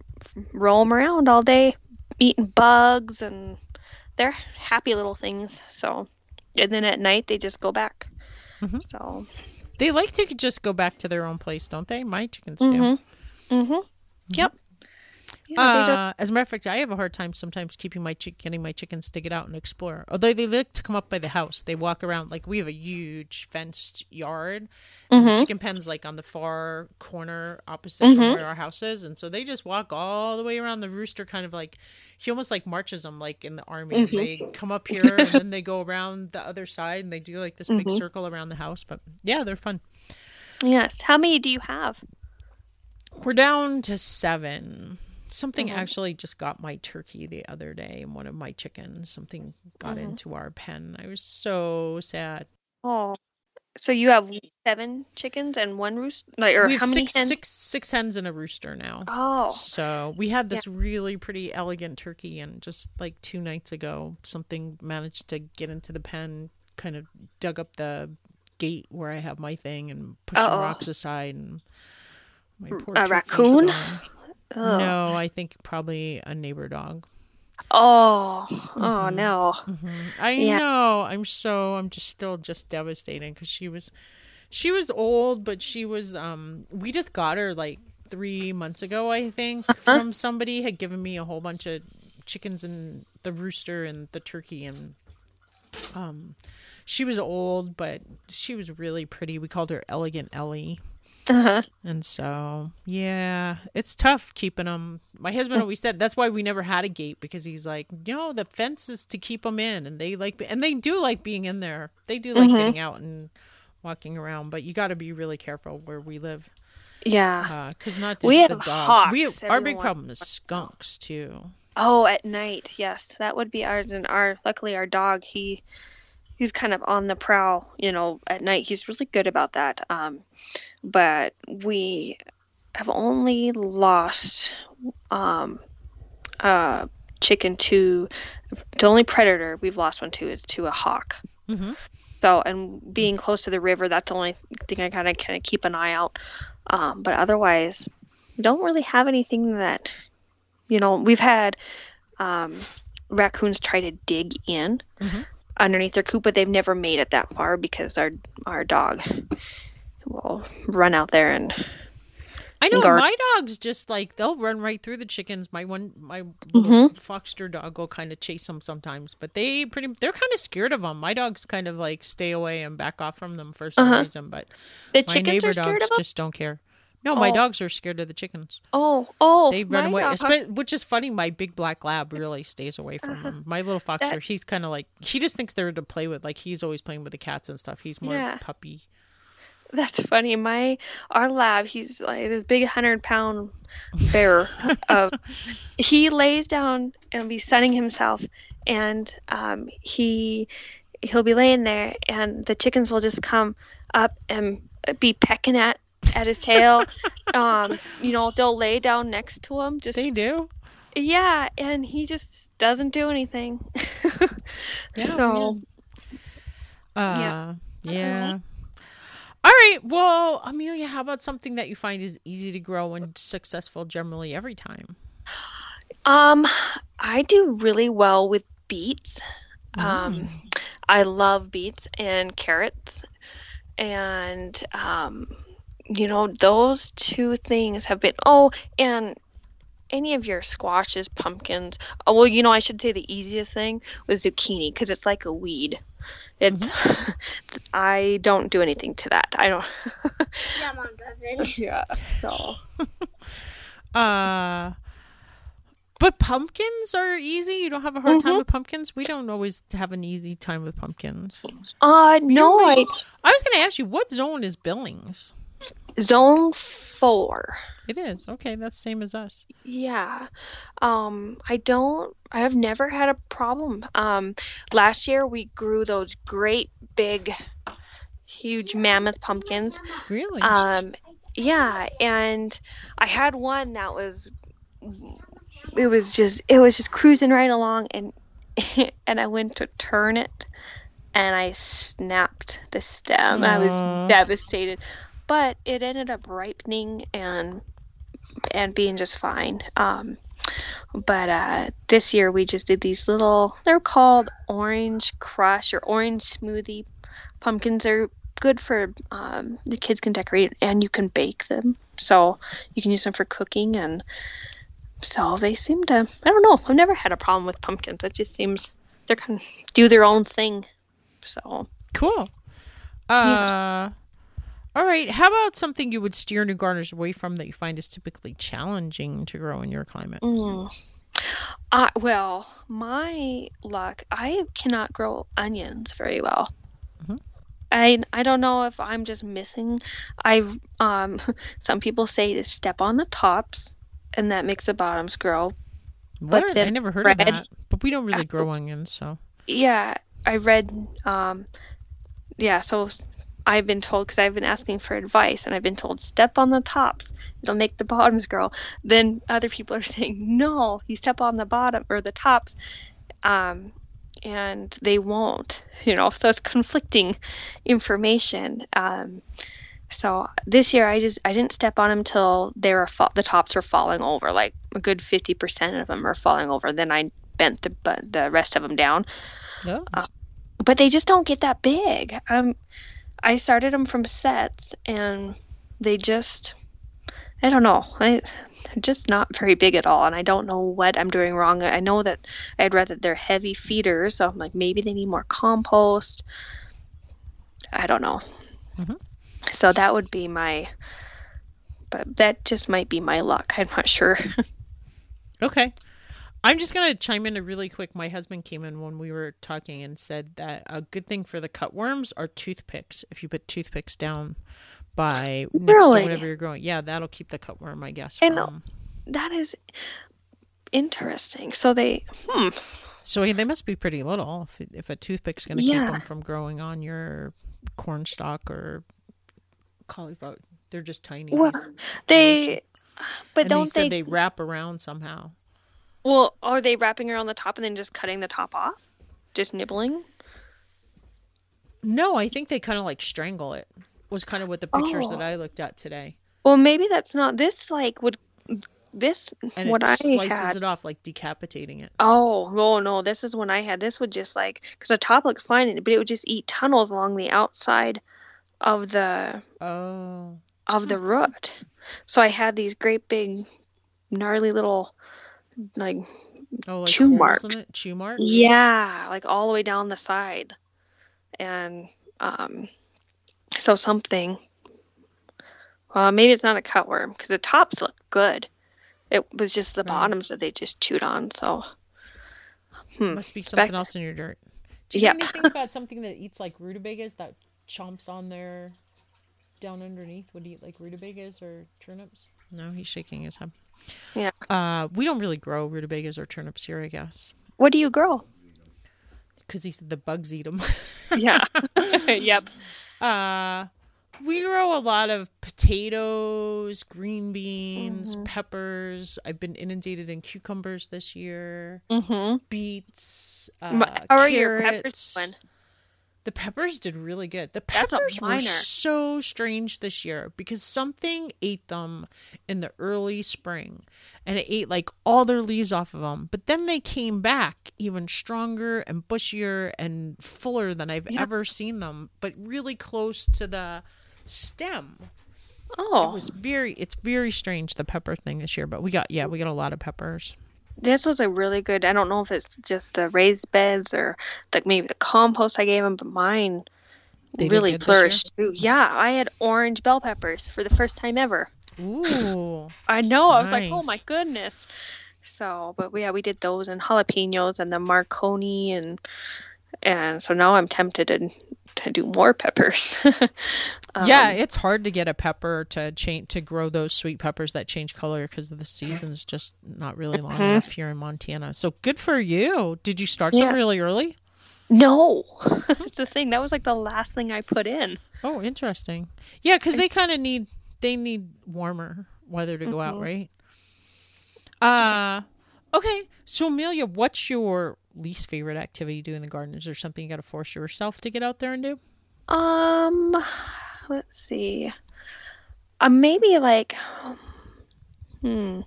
roam around all day, eating bugs, and they're happy little things. So, and then at night they just go back. Mm-hmm. So they like to just go back to their own place, don't they? My chickens do. Mm-hmm. Mm-hmm. Mm-hmm. Yep. Yeah, uh, just... As a matter of fact, I have a hard time sometimes keeping my chick, getting my chickens to get out and explore. Although they like to come up by the house, they walk around. Like, we have a huge fenced yard, and mm-hmm. the chicken pen's like on the far corner opposite mm-hmm. from where our house is, and so they just walk all the way around. The rooster kind of like, he almost like marches them like in the army. Mm-hmm. They come up here and then they go around the other side, and they do like this mm-hmm. big circle around the house. But yeah, they're fun. Yes. How many do you have? We're down to seven. Something mm-hmm. actually just got my turkey the other day, and one of my chickens. Something got mm-hmm. into our pen. I was so sad. Oh, so you have seven chickens and one rooster? Like, or we have how many six, hens? six, six hens and a rooster now. Oh, so we had this yeah. really pretty elegant turkey, and just like two nights ago, something managed to get into the pen, kind of dug up the gate where I have my thing, and pushed some rocks aside, and my poor a raccoon. Ugh. No, I think probably a neighbor dog. Oh, mm-hmm. oh no. Mm-hmm. I yeah. know. I'm so, I'm just still just devastated, because she was, she was old, but she was, um, we just got her like three months ago, I think, uh-huh. from somebody had given me a whole bunch of chickens and the rooster and the turkey, and, um, she was old, but she was really pretty. We called her Elegant Ellie. Uh-huh. And so, yeah, it's tough keeping them. My husband always said that's why we never had a gate, because he's like, you know, the fence is to keep them in, and they like, and they do like being in there. They do like mm-hmm. getting out and walking around, but you got to be really careful where we live. Yeah, because uh, not just we have the dogs. Hawks, we have, our big problem is skunks too. Oh, at night, yes, that would be ours. And our luckily our dog, he he's kind of on the prowl, you know, at night. He's really good about that. Um, but we have only lost um, uh, chicken to the only predator we've lost one to is to a hawk. Mm-hmm. So, and being close to the river, that's the only thing I kind of kind of keep an eye out. Um, but otherwise, we don't really have anything that, you know, we've had um, raccoons try to dig in mm-hmm. underneath their coop, but they've never made it that far because our our dog will run out there and. I I know guard. my dogs just like they'll run right through the chickens. My one, my little Mm-hmm. Foxter dog will kind of chase them sometimes, but they pretty they're kind of scared of them. My dogs kind of like stay away and back off from them for some Uh-huh. reason, but The my chickens neighbor are scared dogs of them? just don't care. No, my Oh. dogs are scared of the chickens. Oh, oh, They run my away, dog- espe- which is funny. My big black lab really stays away from Uh-huh. them. My little Foxter, That- he's kind of like he just thinks they're to play with. Like he's always playing with the cats and stuff. He's more Yeah. puppy. That's funny. My our lab, he's like this big hundred pound bear. Of he lays down and be sunning himself, and um, he he'll be laying there, and the chickens will just come up and be pecking at at his tail. um, you know, they'll lay down next to him. Just They do. yeah, and he just doesn't do anything. Yeah, so Uh, yeah. All right. Well, Amelia, how about something that you find is easy to grow and successful generally every time? Um, I do really well with beets. Um, I love beets and carrots, and um, you know, those two things have been. Oh, and any of your squashes, pumpkins. Oh, well, you know, I should say the easiest thing was zucchini because it's like a weed. It's. I don't do anything to that. I don't. Yeah, Mom doesn't. Yeah. So. Uh, but pumpkins are easy. You don't have a hard time Mhm. with pumpkins. We don't always have an easy time with pumpkins. Uh, no, I. I was going to ask you, what zone is Billings? Zone four. It is. Okay, that's same as us. Yeah. Um, I don't, I have never had a problem. Um, last year we grew those great big, huge mammoth pumpkins. Really? Um, yeah, and I had one that was, it was just, it was just cruising right along, and and I went to turn it, and I snapped the stem. I Aw. was devastated, but it ended up ripening and and being just fine. Um, but uh, this year we just did these little, they're called orange crush or orange smoothie pumpkins. They're good for, um, the kids can decorate and you can bake them. So you can use them for cooking. And so they seem to, I don't know, I've never had a problem with pumpkins. It just seems they're kind of do their own thing. So Cool. Uh, all right. How about something you would steer new gardeners away from that you find is typically challenging to grow in your climate? Mm. Uh, well, my luck, I cannot grow onions very well. Mhm. I I don't know if I'm just missing. I've um some people say to step on the tops, and that makes the bottoms grow. What? I then never heard red- of that. But we don't really grow onions, so. Yeah, I read. Um, yeah, so I've been told, because I've been asking for advice, and I've been told step on the tops, it'll make the bottoms grow. Then other people are saying no, you step on the bottom or the tops, um, and they won't. You know, so it's conflicting information. Um, so this year I just I didn't step on them till they were fa- the tops were falling over, like a good fifty percent of them are falling over. Then I bent the bu- the rest of them down. Oh. But they just don't get that big. Um, I started them from sets, and they just, I don't know, I, they're just not very big at all, and I don't know what I'm doing wrong. I know that I'd read that they're heavy feeders, so I'm like, maybe they need more compost. I don't know. Mhm. So that would be my, but that just might be my luck. I'm not sure. Okay. I'm just going to chime in a really quick. My husband came in when we were talking and said that a good thing for the cutworms are toothpicks. If you put toothpicks down by next Really? to whatever you're growing. Yeah, that'll keep the cutworm, I guess. I know. From... That is interesting. So they, hmm. So they must be pretty little if, it- if a toothpick's going to Yeah. keep them from growing on your corn stalk or cauliflower. They're just tiny. Well, these- They, but and don't he said they, they wrap around somehow. well, are they wrapping around the top and then just cutting the top off? Just nibbling? No, I think they kind of like strangle it. Was kind of what the pictures Oh. that I looked at today. Well, maybe that's not, this like would, this, And what it I slices had. it off, like decapitating it. Oh, no, no, this is when I had, this would just like, because the top looked fine, but it would just eat tunnels along the outside of the, Oh. of the root. So I had these great big gnarly little like Oh, like chew holes marks. in it? Chew marks? Yeah, like all the way down the side. And um, so something, well, maybe it's not a cutworm because the tops look good. It was just the Right. bottoms that they just chewed on. So, hmm. Must be something Back- else in your dirt. Do you Yep. know anything about something that eats like rutabagas that chomps on there down underneath? Would eat like rutabagas or turnips? No, he's shaking his head. Yeah. Uh, we don't really grow rutabagas or turnips here, I guess, What do you grow? because he said the bugs eat them. Yeah. Yep. Uh, we grow a lot of potatoes, green beans, Mhm. peppers. I've been inundated in cucumbers this year. Mm-hmm. Beets, uh, M- How are your peppers carrots. doing? The peppers did really good. The That's a peppers were minor. so strange this year because something ate them in the early spring and it ate like all their leaves off of them. But then they came back even stronger and bushier and fuller than I've Yeah. ever seen them, but really close to the stem. Oh, It was very, it's very strange, the pepper thing this year, but we got, yeah, we got a lot of peppers. this was a really good. I don't know if it's just the raised beds or like maybe the compost I gave them, but mine They did really good this year? flourished too. Yeah, I had orange bell peppers for the first time ever. Ooh. I know. I was like, oh Nice. my goodness. So, but yeah, we did those and jalapenos and the Marconi and and so now I'm tempted to to do more peppers. Um, Yeah, it's hard to get a pepper to change to grow those sweet peppers that change color because the season's just not really long Mhm. enough here in Montana. So good for you. Did you start Yeah. them really early? No, that's the thing. That was like the last thing I put in. Oh, interesting. Yeah, because they kind of need they need warmer weather to go out, Mhm. right? Uh okay. So Amelia, what's your least favorite activity to do in the garden? Is there something you got to force yourself to get out there and do? Um, let's see. Uh, maybe like, hmm,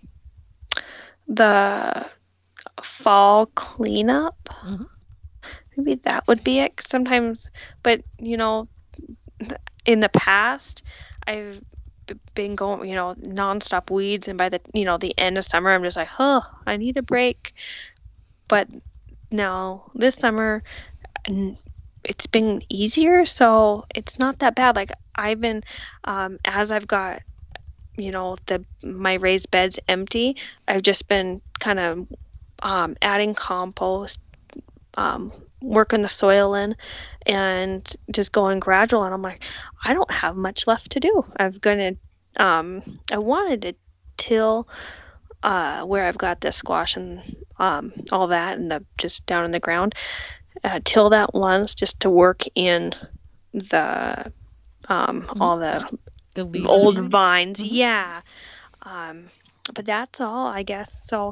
the fall cleanup. Mhm. Maybe that would be it. 'Cause sometimes, but you know, in the past, I've b- been going, you know, nonstop weeds, and by the, you know, the end of summer, I'm just like, huh, I need a break. But now this summer, n- it's been easier, so it's not that bad. Like I've been, um, as I've got, you know, the my raised beds empty, I've just been kind of um, adding compost, um, working the soil in, and just going gradual. And I'm like, I don't have much left to do. I'm gonna, um, I wanted to till uh, where I've got the squash and um, all that, and the just down in the ground. Uh, till that once, just to work in the um, all the The leaves. old vines. Mhm. Yeah. Um, but that's all, I guess. So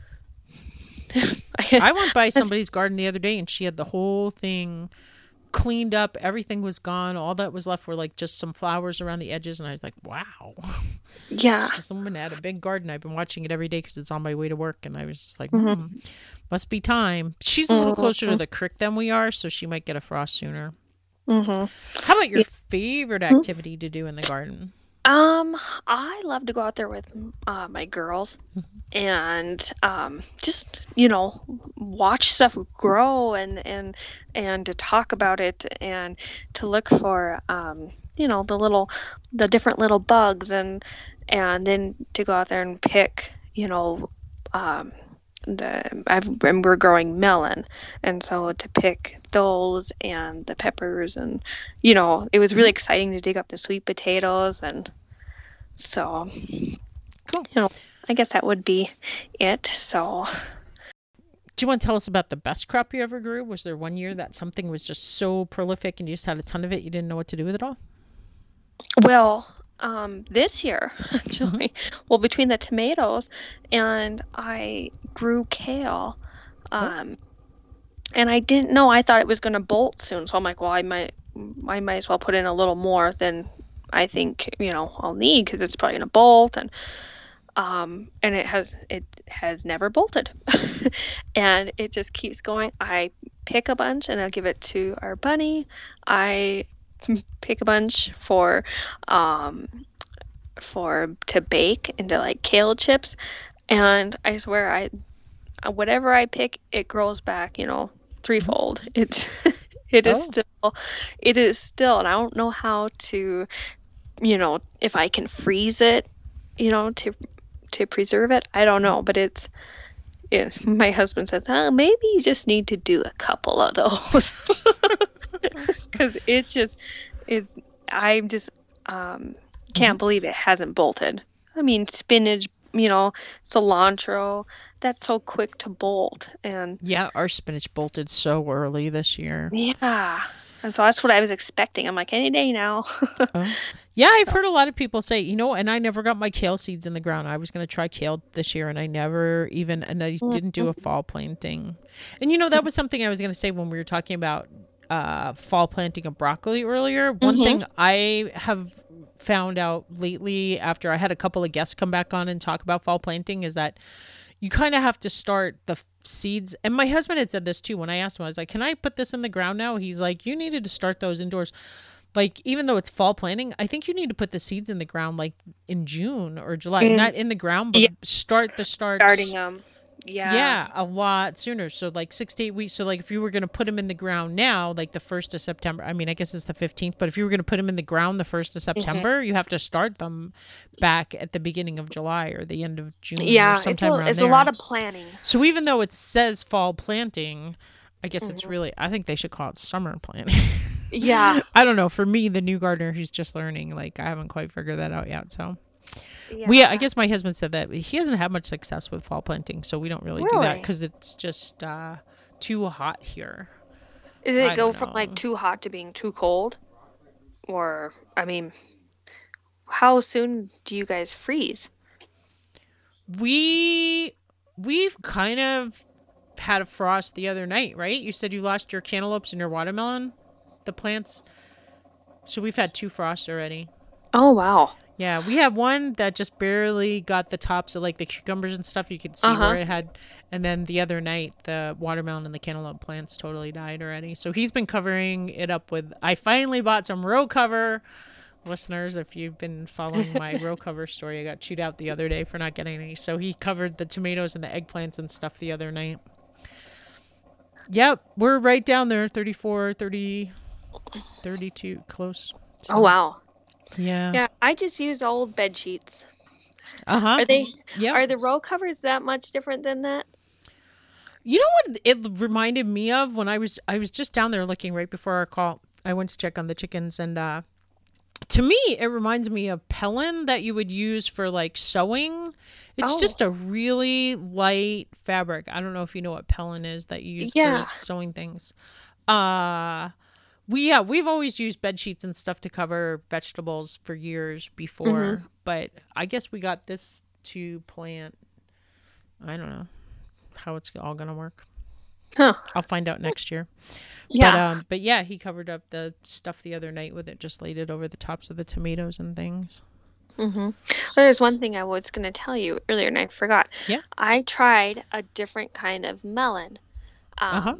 I went by somebody's garden the other day and she had the whole thing cleaned up. Everything was gone. All that was left were like just some flowers around the edges. And I was like, wow. yeah. So someone had a big garden. I've been watching it every day because it's on my way to work. And I was just like, Mhm. hmm, must be time. She's a little Mhm. closer to the creek than we are, so she might get a frost sooner. hmm How about your favorite activity to do in the garden? Um, I love to go out there with uh, my girls and um, just you know watch stuff grow and and and to talk about it and to look for um, you know the little the different little bugs and and then to go out there and pick you know um, the I've and we're growing melon and so to pick those and the peppers and you know it was really exciting to dig up the sweet potatoes and so Cool. you know I guess that would be it. So Do you want to tell us about the best crop you ever grew? Was there one year that something was just so prolific and you just had a ton of it, you didn't know what to do with it all? well um this year actually well between the tomatoes and I grew kale um and I didn't know I thought it was going to bolt soon so I'm like well I might I might as well put in a little more than I think you know I'll need because it's probably going to bolt and um and it has it has never bolted and it just keeps going. I pick a bunch and I'll give it to our bunny. I pick a bunch for um for to bake into like kale chips, and I swear I whatever I pick, it grows back, you know, threefold. It's it is Oh. still it is still, and I don't know how to, you know, if I can freeze it, you know, to to preserve it. I don't know, but it's it, my husband said, oh, maybe you just need to do a couple of those because it just is. I just um, can't Mm-hmm. believe it hasn't bolted. I mean, spinach, you know, cilantro, that's so quick to bolt. And Yeah, our spinach bolted so early this year. yeah. And so that's what I was expecting. I'm like, any day now. Oh. Yeah, I've heard a lot of people say, you know, and I never got my kale seeds in the ground. I was going to try kale this year, and I never even, and I didn't do a fall planting. And, you know, that was something I was going to say when we were talking about uh, fall planting of broccoli earlier. One Mhm. thing I have found out lately after I had a couple of guests come back on and talk about fall planting is that you kind of have to start the f- seeds. And my husband had said this too. When I asked him, I was like, can I put this in the ground now? He's like, you needed to start those indoors. Like, even though it's fall planting, I think you need to put the seeds in the ground like in June or July. Mm. Not in the ground, but Yeah. start the starts. Starting them. Yeah. Yeah, a lot sooner. So like six to eight weeks. So like if you were going to put them in the ground now, like the first of September, I mean, I guess it's the fifteenth, but if you were going to put them in the ground the first of September, you have to start them back at the beginning of July or the end of June Yeah. or It's, sometime a, around it's there. a lot of planning. So even though it says fall planting, I guess it's Mhm. really, I think they should call it summer planting. Yeah. I don't know. For me, the new gardener who's just learning, like I haven't quite figured that out yet. So Yeah. we, I guess my husband said that he hasn't had much success with fall planting, so we don't really, do that Really? because it's just uh, too hot here. Does I it go don't from know. like too hot to being too cold? Or, I mean, how soon do you guys freeze? We we've kind of had a frost the other night, right? You said you lost your cantaloupes and your watermelon, the plants. So we've had two frosts already. Oh, wow. Yeah, we had one that just barely got the tops of like the cucumbers and stuff. You could see Uh-huh. where it had, and then the other night the watermelon and the cantaloupe plants totally died already. So he's been covering it up with. I finally bought some row cover. Listeners, if you've been following my row cover story, I got chewed out the other day for not getting any. So he covered the tomatoes and the eggplants and stuff the other night. Yep, we're right down there, thirty-four, thirty, thirty-two, close. So, Oh, wow. Yeah. Yeah, I just use old bed sheets. Uh huh. Are they? Yep. Are the row covers that much different than that? You know what it reminded me of when I was I was just down there looking right before our call. I went to check on the chickens, and uh, to me it reminds me of Pellin that you would use for like sewing. It's Oh. just a really light fabric. I don't know if you know what Pellin is that you use Yeah. for sewing things. Uh we yeah, we've always used bed sheets and stuff to cover vegetables for years before, Mhm. but I guess we got this to plant. I don't know how it's all gonna work. Huh. I'll find out next year. Yeah. But um but yeah, he covered up the stuff the other night with it, just laid it over the tops of the tomatoes and things. Mm-hmm. Well, there's one thing I was going to tell you earlier, and I forgot. Yeah. I tried a different kind of melon um, Uh-huh.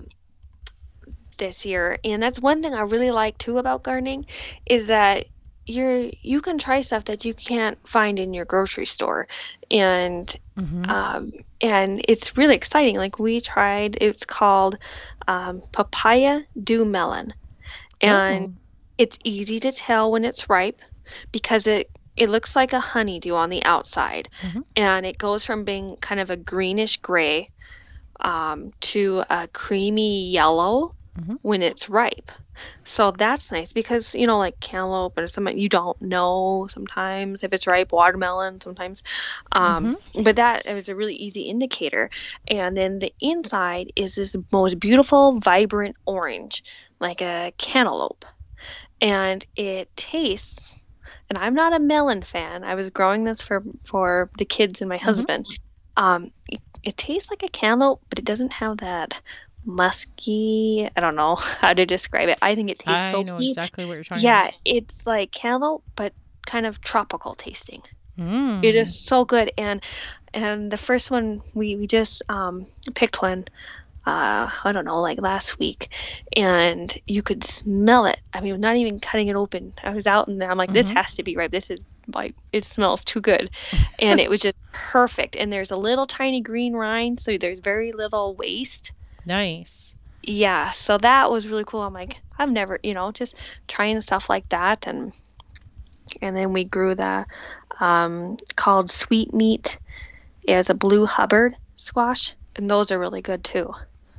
this year, and that's one thing I really like too about gardening is that you're you can try stuff that you can't find in your grocery store, and Mm-hmm. um, and it's really exciting. Like we tried, it's called um, papaya dew melon, and Oh. it's easy to tell when it's ripe because it it looks like a honeydew on the outside, Mhm. and it goes from being kind of a greenish gray um, to a creamy yellow Mhm. when it's ripe. So that's nice because you know, like cantaloupe or something, you don't know sometimes if it's ripe. Watermelon sometimes, um, but that is a really easy indicator. And then the inside is this most beautiful, vibrant orange, like a cantaloupe, and it tastes. And I'm not a melon fan. I was growing this for for the kids and my husband. Um, it, it tastes like a cantaloupe, but it doesn't have that musky. I don't know how to describe it. I think it tastes I so know sweet. exactly what you're talking Yeah, about. it's like cantaloupe, but kind of tropical tasting. Mm. It is so good. And and the first one we we just um, picked one uh, I don't know, like last week, and you could smell it. I mean, not even cutting it open. I was out and I'm like, this Mm-hmm. has to be ripe. This is like, it smells too good. And it was just perfect. And there's a little tiny green rind, so there's very little waste. Nice. Yeah, so that was really cool. I'm like, I've never, you know, just trying stuff like that. And and then we grew the um, called Sweet Meat. It was a blue Hubbard squash, and those are really good too.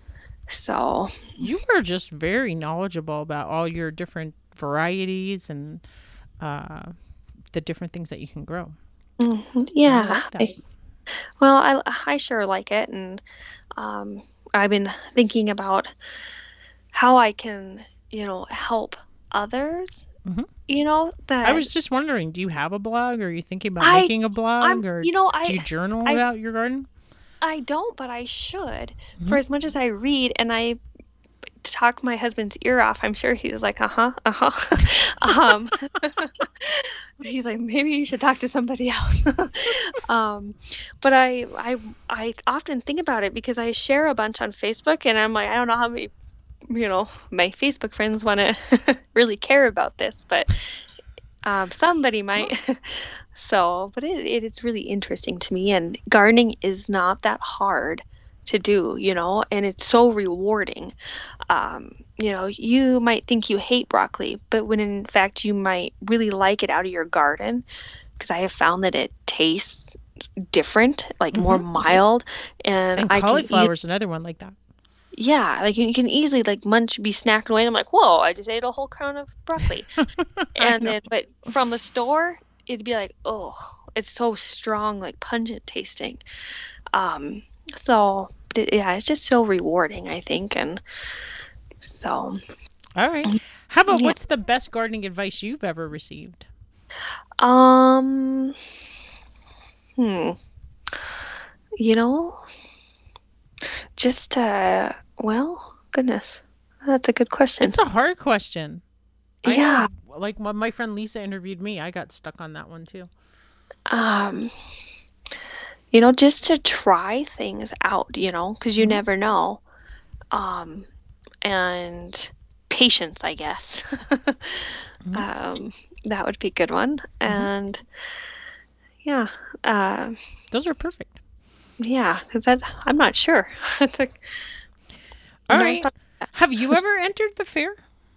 So You are just very knowledgeable about all your different varieties and uh, the different things that you can grow. mhm, I yeah, like that. I, well, I I sure like it, and um, I've been thinking about how I can, you know, help others. Mhm. You know I that was just wondering, do you have a blog? Or are you thinking about I making a I'm blog? Or you know do I you journal I about your garden? I don't, but I should. For Mhm. as much as I read and I talk my husband's ear off, I'm sure he was like, uh-huh, uh-huh. um, he's like, maybe you should talk to somebody else. um, but I, I, I often think about it because I share a bunch on Facebook, and I'm like, I don't know how many, you know, my Facebook friends want to really care about this, but um, somebody might. So, but it, it is really interesting to me, and gardening is not that hard to do, you know, and it's so rewarding. Um, you know, you might think you hate broccoli, but when in fact you might really like it out of your garden, because I have found that it tastes different, like more Mhm. mild, and And I can eat. cauliflower is another one like that. Yeah, like you can easily like munch, be snacking away. And I'm like, whoa, I just ate a whole crown of broccoli. I And know. then, but from the store, it'd be like, oh, it's so strong, like pungent tasting. Um, so but it, yeah, it's just so rewarding, I think. And so, All right. How about yeah. what's the best gardening advice you've ever received? Um, hmm, you know, just uh, well, goodness, that's a good question. It's a hard question. I Yeah. know, like when my friend Lisa interviewed me, I got stuck on that one too. Um, you know, just to try things out, you know, because you Mhm. never know. Um, and patience, I guess. Mhm. um, that would be a good one. Mhm. And yeah, uh, Those are perfect. yeah, because that's I'm not sure. It's like I All never right. thought. Have you ever entered the fair?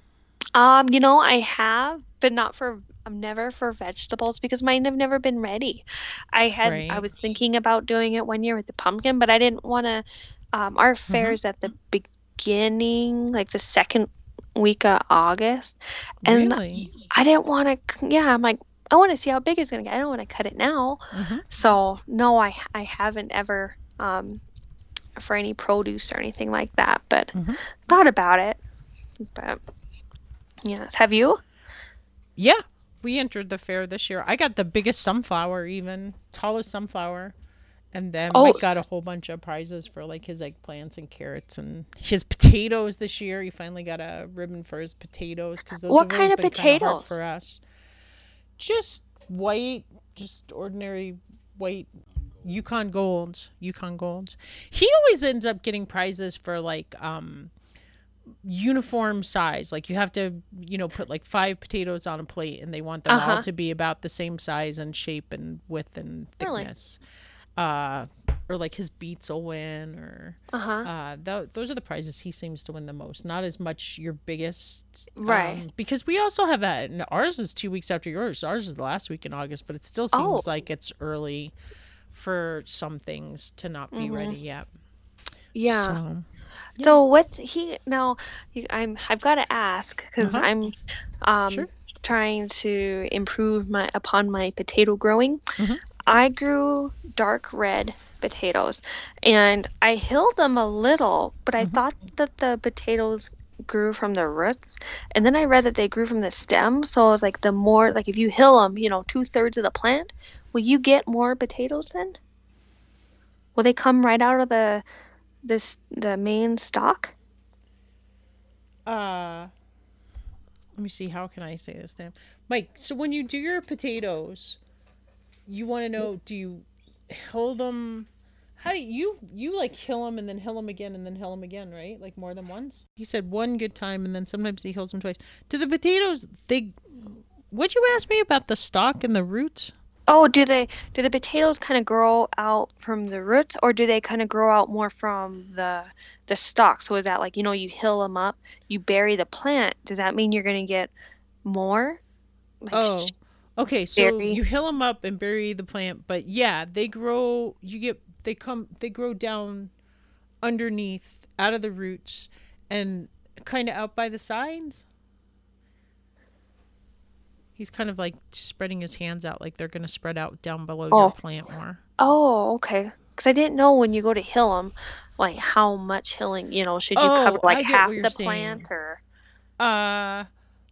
Um, you know, I have, but not for. I'm never for vegetables because mine have never been ready. I had I Right. was thinking about doing it one year with the pumpkin, but I didn't want to. Um, our fair Mhm. is at the beginning, like the second week of August, and Really? I didn't want to. Yeah, I'm like, I want to see how big it's gonna get. I don't want to cut it now. Mhm. So no, I I haven't ever um for any produce or anything like that, but Mhm. thought about it. But yes, have you? Yeah. We entered the fair this year. I got the biggest sunflower, even tallest sunflower. And then Oh, Mike got a whole bunch of prizes for like his eggplants and carrots and his potatoes this year. He finally got a ribbon for his potatoes because those what have always kind of been kind of hard potatoes? for us. Just white, just ordinary white Yukon Golds. Yukon Golds. He always ends up getting prizes for like um uniform size. Like you have to, you know, put like five potatoes on a plate and they want them all Uh-huh. to be about the same size and shape and width and Really? thickness. Uh or like his beets will win or Uh-huh. uh th- those are the prizes he seems to win the most, not as much your biggest Right. um because we also have that, and ours is two weeks after yours. Ours is the last week in August, but it still Oh. seems like it's early for some things to not be Mm-hmm. ready yet. Yeah. So So what's he now? You, I'm I've got to ask because uh-huh. I'm um Sure. trying to improve my upon my potato growing. Mhm. I grew dark red potatoes, and I hilled them a little, but I Mhm. thought that the potatoes grew from the roots, and then I read that they grew from the stem. So I was like, the more like if you hill them, you know, two thirds of the plant, will you get more potatoes then? Will they come right out of the this the main stalk? Uh let me see, how can I say this then? Mike, so when you do your potatoes, you want to know, do you hill them? How do you you like hill them and then hill them again and then hill them again, right? Like more than once. He said one good time and then sometimes he hills them twice. Do the potatoes? They. What'd you ask me about the stalk and the roots? Oh, do they do the potatoes kind of grow out from the roots, or do they kind of grow out more from the the stalk? So is that like, you know, you hill them up, you bury the plant. Does that mean you're going to get more? Like, Oh, okay. So berry? you hill them up and bury the plant, but yeah, they grow. You get they come they grow down underneath out of the roots and kind of out by the sides. He's kind of like spreading his hands out like they're going to spread out down below Oh. your plant more. Oh, okay. Because I didn't know when you go to hill them, like how much hilling, you know, should you Oh, cover like I get half what you're the saying. plant or? Uh,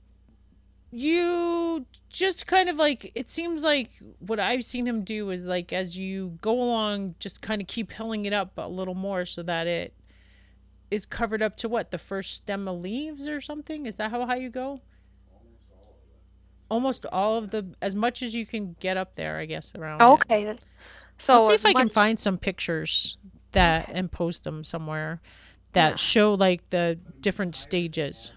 you just kind of like, it seems like what I've seen him do is like as you go along, just kind of keep hilling it up a little more so that it is covered up to what? The first stem of leaves or something? Is that how high you go? Almost all of the, as much as you can get up there, I guess, around it. Okay. So I'll see as if I can much- find some pictures that Okay. and post them somewhere that Yeah. show like the different stages.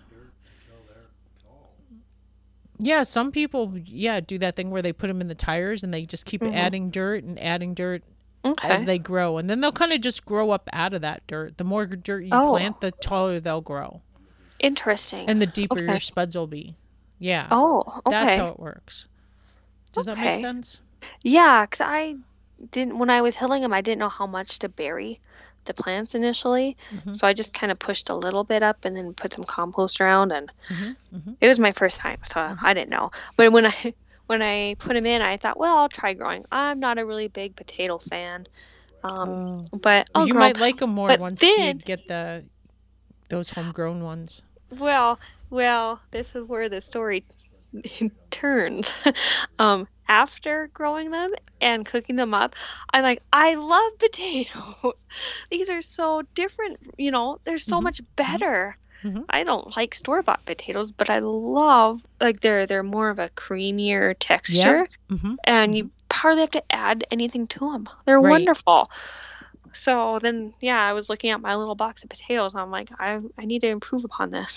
Yeah, some people, yeah, do that thing where they put them in the tires and they just keep Mhm. adding dirt and adding dirt Okay. as they grow. And then they'll kind of just grow up out of that dirt. The more dirt you Oh. plant, the taller they'll grow. Interesting. And the deeper your Okay. spuds will be. Yeah. Oh, okay. That's how it works. Does that make Okay. sense? Yeah, because I didn't, when I was hilling them, I didn't know how much to bury the plants initially. Mhm. So I just kind of pushed a little bit up and then put some compost around. And Mhm, mhm. it was my first time, so I didn't know. But when I when I put them in, I thought, well, I'll try growing. I'm not a really big potato fan, um, Oh. but I'll You grow. might like them more But once you then- get the those homegrown ones. Well, well, this is where the story turns. um, after growing them and cooking them up, I'm like, I love potatoes. These are so different. You know, they're so Mhm, much better. Mhm. I don't like store-bought potatoes, but I love like they're they're more of a creamier texture, Mm-hmm. and you hardly have to add anything to them. They're Right. wonderful. So then, yeah, I was looking at my little box of potatoes, and I'm like, I I need to improve upon this.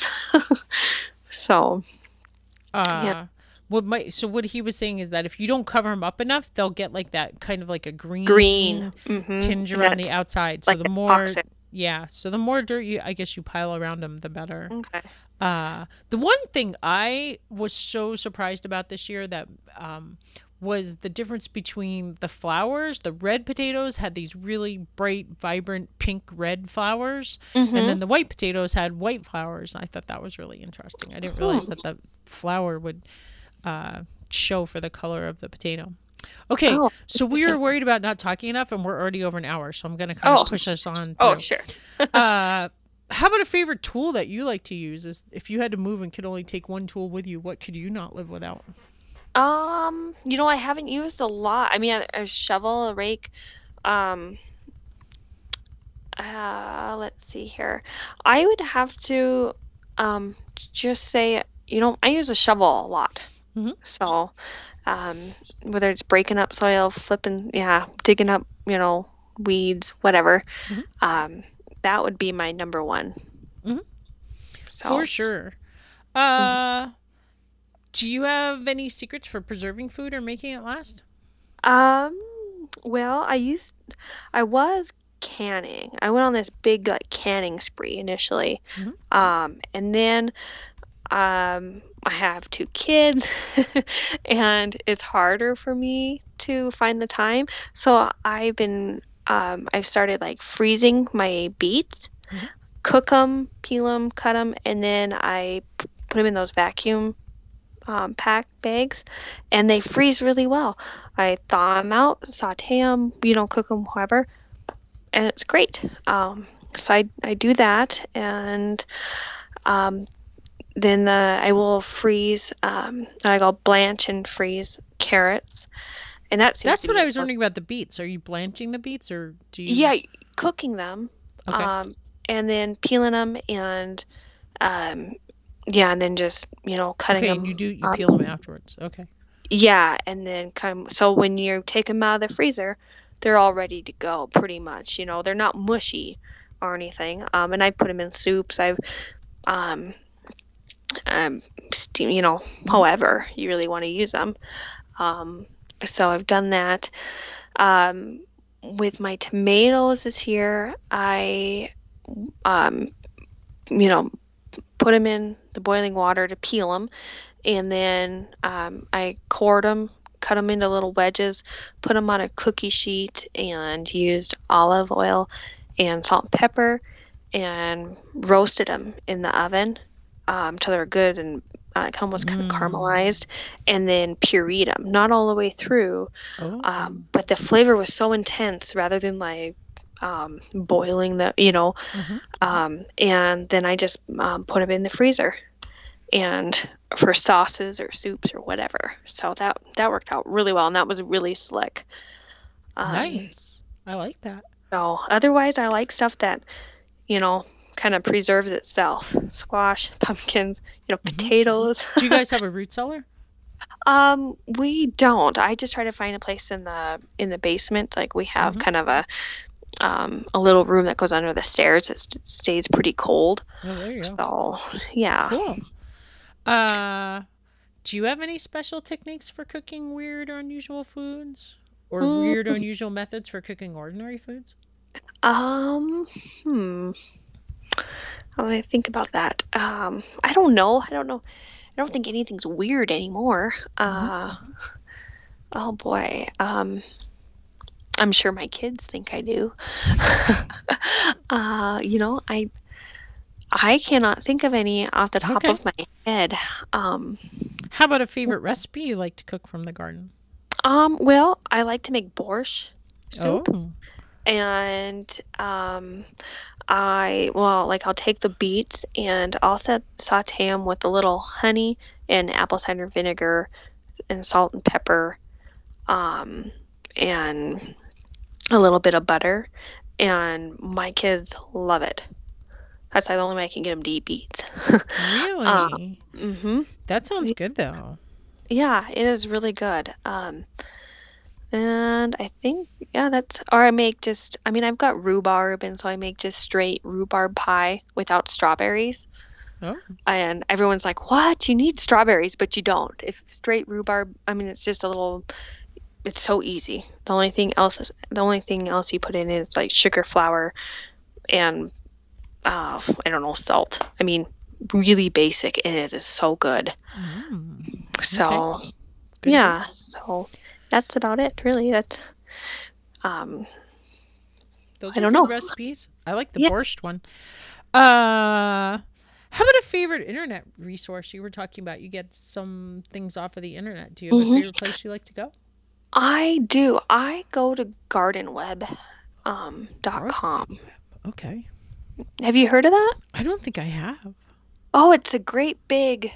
So, Uh, what might so what he was saying is that if you don't cover them up enough, they'll get like that kind of like a green, green mhm, tinge and around the that's outside. So like the the more, toxic. yeah, so the more dirt you, I guess you pile around them, the better. Okay. Uh, the one thing I was so surprised about this year that um, was the difference between the flowers. The red potatoes had these really bright, vibrant pink red flowers, Mhm. and then the white potatoes had white flowers. I thought that was really interesting. I didn't realize Hmm. that the flower would uh, show for the color of the potato. Okay, Oh, so we were interesting. worried about not talking enough, and we're already over an hour, so I'm going to kind Oh. of push us on. Oh, through. sure. uh, how about a favorite tool that you like to use? Is if you had to move and could only take one tool with you, what could you not live without? Um, you know, I haven't used a lot. I mean, a, a shovel, a rake. Um, uh, let's see here. I would have to um just say, you know, I use a shovel a lot. Mhm. So, um, whether it's breaking up soil, flipping, yeah, digging up, you know, weeds, whatever. Mhm. Um, that would be my number one. Mhm. So, For sure. Uh, do you have any secrets for preserving food or making it last? Um, well, I used, I was canning. I went on this big like canning spree initially. Mhm. Um, and then um I have two kids and it's harder for me to find the time. So I've been um I've started like freezing my beets, Mhm. cook them, peel them, cut them, and then I p- put them in those vacuum um, pack bags, and they freeze really well. I thaw them out, saute them, you know, cook them, however, and it's great. Um, so I, I do that, and um, then the, I will freeze, um, like I'll blanch and freeze carrots, and that seems That's to what be I was the- wondering about the beets. Are you blanching the beets or do you? Yeah, cooking them, Okay. um, and then peeling them, and um, yeah, and then just you know cutting okay, them. and you do you up. peel them afterwards. Okay. Yeah, and then come. So when you take them out of the freezer, they're all ready to go pretty much. You know, they're not mushy or anything. Um, and I put them in soups. I've, um, um, steam, you know, however you really want to use them. Um, so I've done that. Um, with my tomatoes this year, I, um, you know, put them in the boiling water to peel them, and then um, I cored them, cut them into little wedges, put them on a cookie sheet, and used olive oil and salt and pepper, and roasted them in the oven um, till they're good and uh, almost kind of Mm. caramelized, and then pureed them, not all the way through, Oh. um, but the flavor was so intense rather than like um, boiling the, you know, Mhm. um, and then I just um, put them in the freezer, and for sauces or soups or whatever. So that that worked out really well, and that was really slick. Um, Nice. I like that. So otherwise, I like stuff that, you know, kind of preserves itself. Squash, pumpkins, you know, potatoes. Do you guys have a root cellar? Um, we don't. I just try to find a place in the in the basement. Like we have Mhm. kind of a um a little room that goes under the stairs. It st- stays pretty cold. Oh, there you go. So yeah. Cool. Uh, do you have any special techniques for cooking weird or unusual foods? Or Mm, weird or unusual methods for cooking ordinary foods? Um, hmm. Let me think about that. Um, I don't know. I don't know. I don't think anything's weird anymore. Uh, oh boy. Um, I'm sure my kids think I do. uh, you know, I I cannot think of any off the top Okay. of my head. Um, How about a favorite recipe you like to cook from the garden? um, well, I like to make borscht soup. Oh. And um, I, well, like I'll take the beets and I'll set, saute them with a little honey and apple cider vinegar and salt and pepper, um, and a little bit of butter. And my kids love it. That's the only way I can get them to eat beets. Really? hmm That sounds good though. Yeah, it is really good. Um, and I think, yeah, that's, or I make just, I mean, I've got rhubarb, and so I make just straight rhubarb pie without strawberries. Oh. And everyone's like, what? You need strawberries, but you don't. If straight rhubarb, I mean, it's just a little, it's so easy. The only thing else, is, the only thing else you put in is like sugar, flour, and, uh, I don't know, salt. I mean, really basic, and it is so good. Mm. So, Good yeah, so that's about it, really. That's, um, Those I are don't good know. recipes. I like the Yeah. borscht one. Uh, how about a favorite internet resource? You were talking about you get some things off of the internet. Do you have Mhm. a favorite place you like to go? I do. I go to gardenweb um, dot com. Okay. Have you heard of that? I don't think I have. Oh, it's a great big,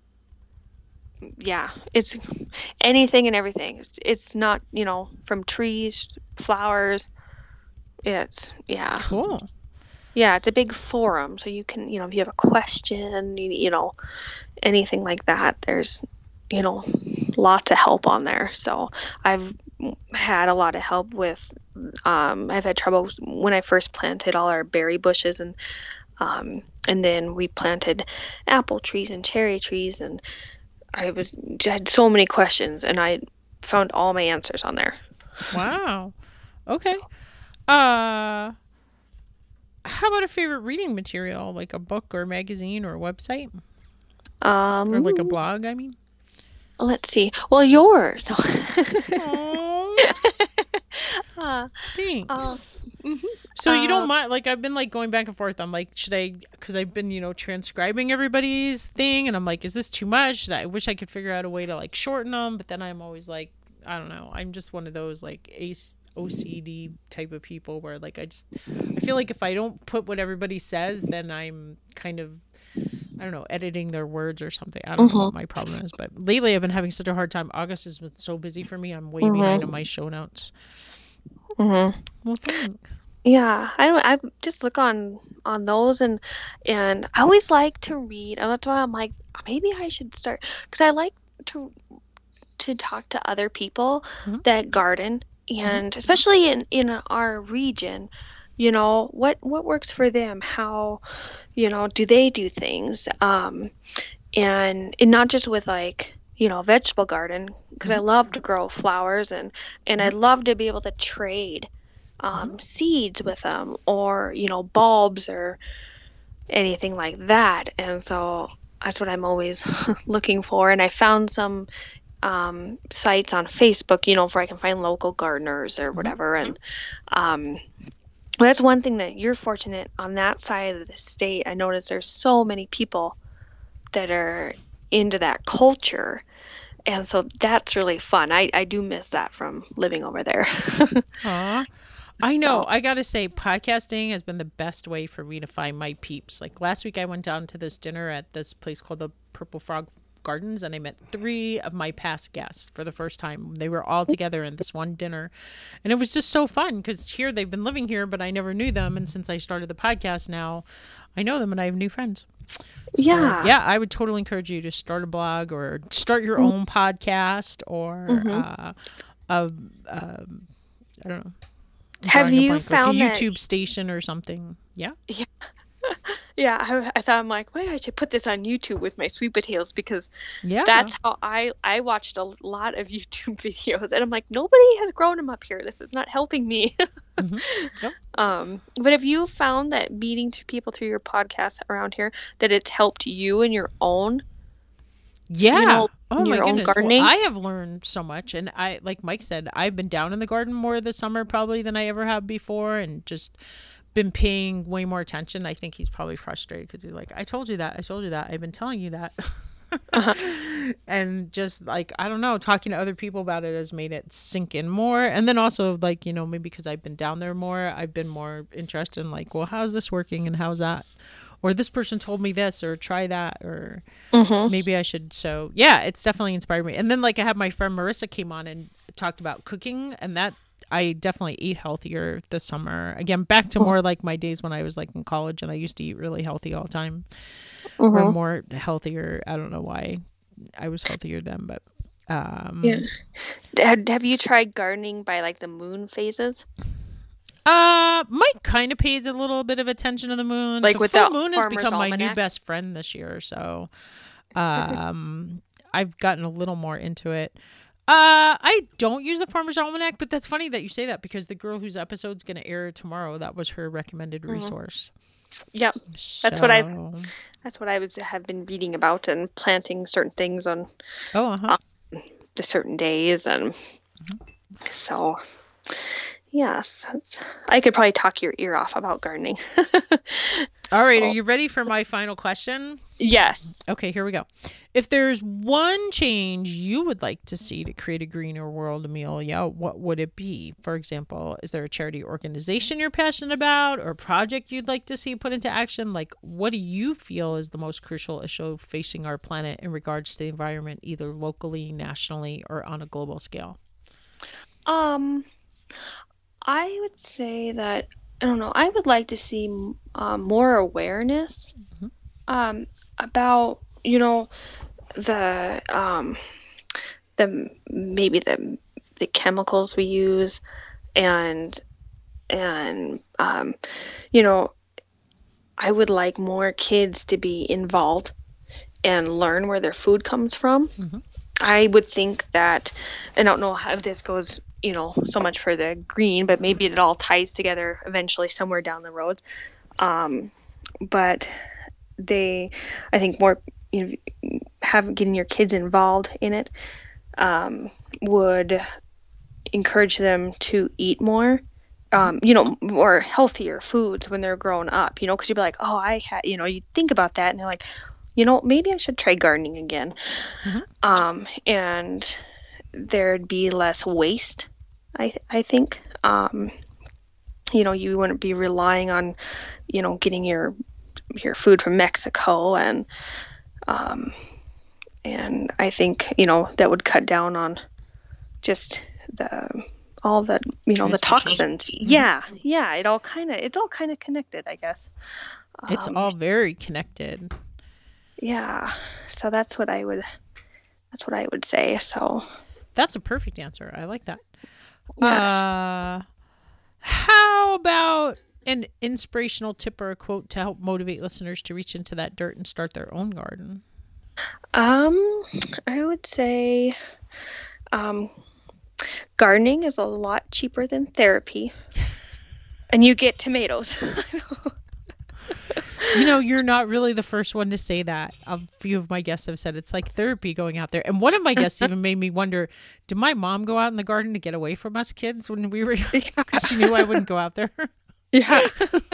yeah, it's anything and everything. It's, it's not, you know, from trees, flowers. It's, yeah. Cool. Yeah, it's a big forum. So you can, you know, if you have a question, you, you know, anything like that, there's, you know, lots of help on there. So I've had a lot of help with, um, I've had trouble when I first planted all our berry bushes, and, um, and then we planted apple trees and cherry trees, and I was had so many questions, and I found all my answers on there. Wow. Okay. Uh, how about a favorite reading material, like a book or magazine or a website Um, or like a blog? I mean. let's see. Well, yours. Aw, uh, thanks. mhm. So you don't Um, mind, like, I've been like going back and forth. I'm like, should I, because I've been, you know, transcribing everybody's thing, and I'm like, is this too much? Should I, I wish I could figure out a way to like shorten them, but then I'm always like, I don't know. I'm just one of those like ace O C D type of people where like I just, I feel like if I don't put what everybody says, then I'm kind of, I don't know, editing their words or something. I don't know what my problem is, but lately I've been having such a hard time. August has been so busy for me. I'm way behind on my show notes. mhm. Well, thanks. Yeah, I don't- I just look on on those, and and I always like to read. And that's why I'm like, maybe I should start, because I like to to talk to other people Mhm. that garden and mm-hmm. especially in, in our region, you know, what, what works for them? How, you know, do they do things? Um, and, and not just with like, you know, vegetable garden, because mm-hmm. I love to grow flowers and, and mm-hmm. I'd love to be able to trade um, mm-hmm. seeds with them, or, you know, bulbs or anything like that. And so that's what I'm always looking for. And I found some um, sites on Facebook, you know, where I can find local gardeners or whatever. Mm-hmm. And um, that's one thing that you're fortunate on that side of the state. I noticed there's so many people that are into that culture. And so that's really fun. I, I do miss that from living over there. Aw. I know. I got to say, podcasting has been the best way for me to find my peeps. Like last week, I went down to this dinner at this place called the Purple Frog Gardens, and I met three of my past guests for the first time. They were all together in this one dinner, and it was just so fun because here they've been living here, but I never knew them. And since I started the podcast now, I know them and I have new friends. Yeah. So, yeah, I would totally encourage you to start a blog or start your own podcast or mm-hmm. uh, a, a, I don't know. Have you blank, found like a YouTube that... station or something? Yeah. Yeah. Yeah. I, I thought I'm like, wait, I should put this on YouTube with my sweet potatoes, because yeah. that's how I, I watched a lot of YouTube videos, and I'm like, nobody has grown them up here. This is not helping me. mm-hmm. Yep. Um, but have you found that meeting to people through your podcast around here, that it's helped you in your own? Yeah. You know, oh my goodness. Well, I have learned so much. And I, like Mike said, I've been down in the garden more this summer probably than I ever have before, and just been paying way more attention. I think he's probably frustrated because he's like, I told you that. I told you that. I've been telling you that. uh-huh. And just like, I don't know, talking to other people about it has made it sink in more. And then also like, you know, maybe because I've been down there more, I've been more interested in like, well, how's this working and how's that? Or this person told me this, or try that, or mm-hmm. maybe I should. So yeah, it's definitely inspired me. And then like I had my friend Marissa came on and talked about cooking, and that I definitely eat healthier this summer. Again, back to more like my days when I was like in college and I used to eat really healthy all the time. Mm-hmm. Or more healthier. I don't know why I was healthier then, but um, yeah. Have, have you tried gardening by like the moon phases? Uh, Mike kind of pays a little bit of attention to the moon. Like the with full the moon has become Almanac? My new best friend this year, so um, I've gotten a little more into it. Uh, I don't use the Farmer's Almanac, but that's funny that you say that, because the girl whose episode's going to air tomorrow, that was her recommended mm-hmm. resource. Yep, so... that's what I've that's what I was have been reading about, and planting certain things on oh uh-huh. um, the certain days, and mm-hmm. so. Yes, that's, I could probably talk your ear off about gardening. All right, so. Are you ready for my final question? Yes. Okay, here we go. If there's one change you would like to see to create a greener world, Amelia, what would it be? For example, is there a charity organization you're passionate about, or a project you'd like to see put into action? Like, what do you feel is the most crucial issue facing our planet in regards to the environment, either locally, nationally, or on a global scale? Um... I would say that, I don't know, I would like to see um, more awareness mm-hmm. um, about, you know, the, um, the, maybe the, the chemicals we use, and, and, um, you know, I would like more kids to be involved and learn where their food comes from. Mm-hmm. I would think that, I don't know how this goes, you know, so much for the green, but maybe it all ties together eventually somewhere down the road. Um, but they, I think more, you know, have getting your kids involved in it um, would encourage them to eat more, um, you know, more healthier foods when they're growing up, you know, because you'd be like, oh, I had, you know, you think about that and they're like, you know, maybe I should try gardening again. Mm-hmm. Um, and there'd be less waste, I I think. Um, you know, you wouldn't be relying on, you know, getting your your food from Mexico, and um, and I think, you know, that would cut down on just the all the, you know, the toxins. Mm-hmm. Yeah, yeah. It all kind of it's all kind of connected, I guess. It's um, all very connected. Yeah, so that's what I would, that's what I would say. So that's a perfect answer. I like that. Yes. Uh, how about an inspirational tip or a quote to help motivate listeners to reach into that dirt and start their own garden? Um, I would say um, gardening is a lot cheaper than therapy, and you get tomatoes. You know, you're not really the first one to say that. A few of my guests have said it's like therapy going out there. And one of my guests even made me wonder, did my mom go out in the garden to get away from us kids when we were young? Because she knew I wouldn't go out there. Yeah.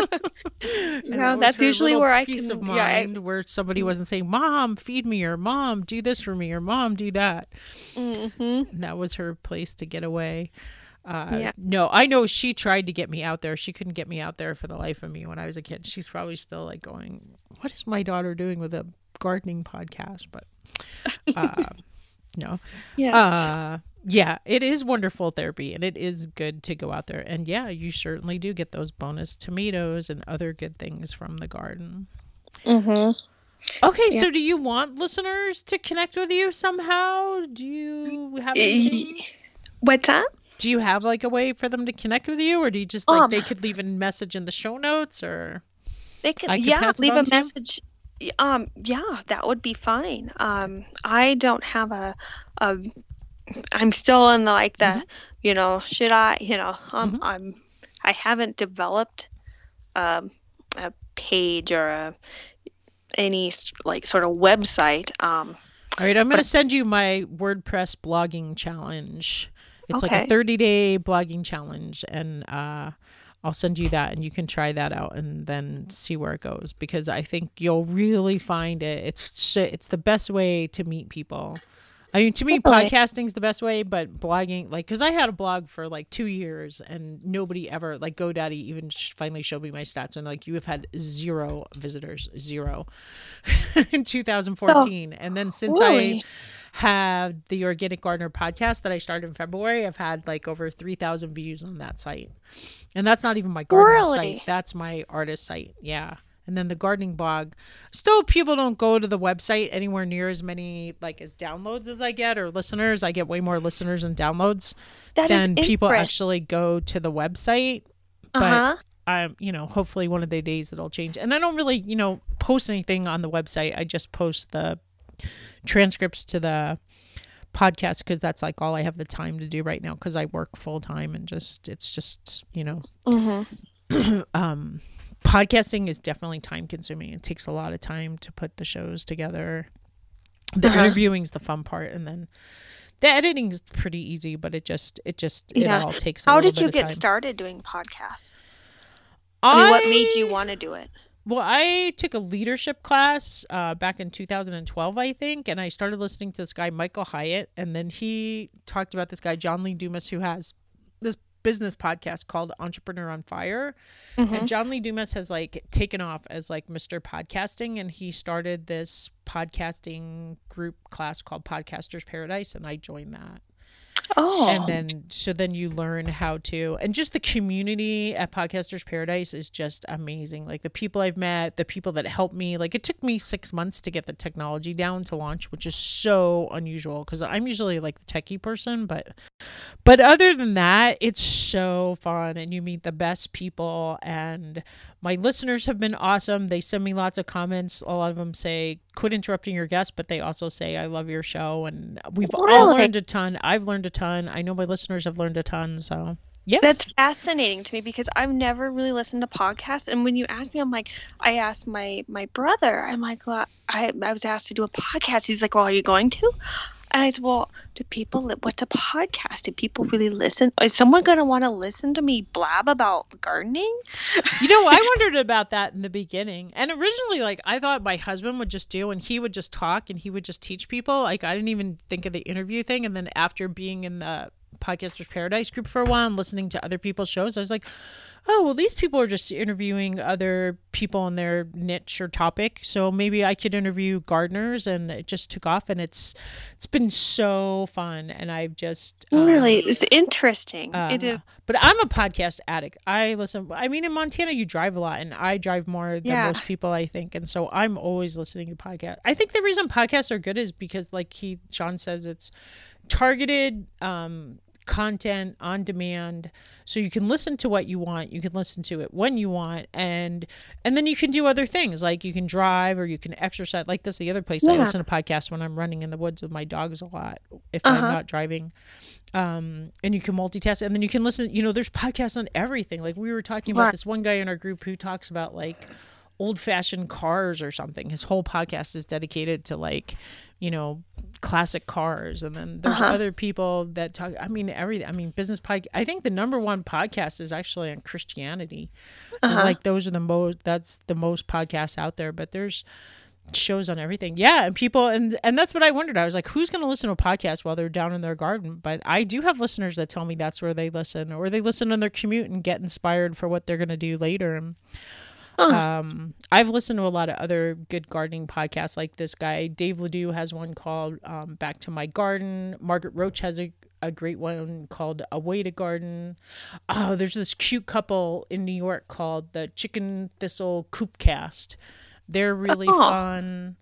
And Yeah, it was that's her usually little where I peace can- of yeah, I- mind where somebody wasn't saying, Mom, feed me, or Mom, do this for me, or Mom, do that. Mm-hmm. And that was her place to get away. Uh, Yeah. No, I know she tried to get me out there. She couldn't get me out there for the life of me when I was a kid. She's probably still like going, what is my daughter doing with a gardening podcast? But uh, no. Yes. Uh, yeah, it is wonderful therapy, and it is good to go out there. And yeah, you certainly do get those bonus tomatoes and other good things from the garden. Mm-hmm. Okay, Yeah. so do you want listeners to connect with you somehow? Do you have anything? What's that? Do you have like a way for them to connect with you, or do you just like Um, they could leave a message in the show notes, or They could, I could yeah, pass it leave on a to you? message. Y- Um, yeah, that would be fine. Um, I don't have a, a I'm still in the like the, Mhm. you know, should I, you know, um, Mhm. I'm, I haven't developed um, a page or a any s- like sort of website. Um, all right, I'm going to But- send you my WordPress blogging challenge. It's like Okay. a thirty day blogging challenge, and uh, I'll send you that, and you can try that out and then see where it goes, because I think you'll really find it. It's sh- it's the best way to meet people. I mean, to me, Definitely. podcasting's the best way, but blogging, like, because I had a blog for like two years and nobody ever, like, GoDaddy even sh- finally showed me my stats, and like, you have had zero visitors, zero in two thousand fourteen. And then since really? I had the Organic Gardener podcast that I started in February, I've had like over three thousand views on that site. And that's not even my gardening Really? site. That's my artist site. Yeah. And then the gardening blog, still people don't go to the website anywhere near as many like as downloads as I get, or listeners. I get way more listeners and downloads That is than people interest- actually go to the website. But Uh-huh. I'm, you know, hopefully one of the days it'll change. And I don't really, you know, post anything on the website. I just post the transcripts to the podcast, because that's like all I have the time to do right now, because I work full time, and just it's just, you know, Mm-hmm. um podcasting is definitely time consuming. It takes a lot of time to put the shows together. The Uh-huh. interviewing is the fun part, and then the editing is pretty easy, but it just it just it Yeah. all takes a How little did bit you of get time. started doing podcasts? I mean, what made you want to do it? Well, I took a leadership class uh, back in two thousand twelve, I think, and I started listening to this guy, Michael Hyatt, and then he talked about this guy, John Lee Dumas, who has this business podcast called Entrepreneur on Fire. Mm-hmm. And John Lee Dumas has like taken off as like Mister Podcasting, and he started this podcasting group class called Podcasters Paradise, and I joined that. Oh, And then, so then you learn how to, and just the community at Podcasters Paradise is just amazing. Like the people I've met, the people that helped me, like it took me six months to get the technology down to launch, which is so unusual, because I'm usually like the techie person, but, but other than that, it's so fun, and you meet the best people, and my listeners have been awesome. They send me lots of comments. A lot of them say, quit interrupting your guests, but they also say, I love your show. And we've all Really? learned a ton. I've learned a ton. I know my listeners have learned a ton. So yeah. that's fascinating to me because I've never really listened to podcasts. And when you asked me, I'm like, I asked my my brother. I'm like, well, I I was asked to do a podcast. He's like, well, are you going to? And I said, well, do people li- what's a podcast? Do people really listen? Is someone gonna want to listen to me blab about gardening? You know, I wondered about that in the beginning. And originally, like, I thought my husband would just do, and he would just talk and he would just teach people. Like, I didn't even think of the interview thing. And then after being in the Podcasters Paradise group for a while and listening to other people's shows, I was like, oh, well, these people are just interviewing other people in their niche or topic. So maybe I could interview gardeners, and it just took off, and it's it's been so fun. And I've just um, Really, it's interesting. uh, it is. but I'm a podcast addict. I listen. I mean, in Montana, you drive a lot, and I drive more than Yeah. most people, I think. And so I'm always listening to podcasts. I think the reason podcasts are good is because, like he, Sean says, it's targeted um, content on demand, so you can listen to what you want, you can listen to it when you want, and and then you can do other things, like you can drive or you can exercise. Like this, the other place yeah. I listen to podcasts when I'm running in the woods with my dogs a lot, if uh-huh. I'm not driving. Um, and you can multitask, and then you can listen, you know, there's podcasts on everything. Like we were talking about right. this one guy in our group who talks about like old-fashioned cars or something. His whole podcast is dedicated to like, you know, classic cars. And then there's uh-huh. other people that talk, I mean, everything. I mean, business podcast. I think the number one podcast is actually on Christianity. Uh-huh. It's like those are the most, that's the most podcasts out there, but there's shows on everything. Yeah. And people, and, and that's what I wondered. I was like, who's going to listen to a podcast while they're down in their garden? But I do have listeners that tell me that's where they listen, or they listen on their commute and get inspired for what they're going to do later. And Um, I've listened to a lot of other good gardening podcasts, like this guy, Dave Ledoux has one called um, Back to My Garden. Margaret Roach has a, a great one called A Way to Garden. Oh, there's this cute couple in New York called the Chicken Thistle Coopcast. They're really oh. fun.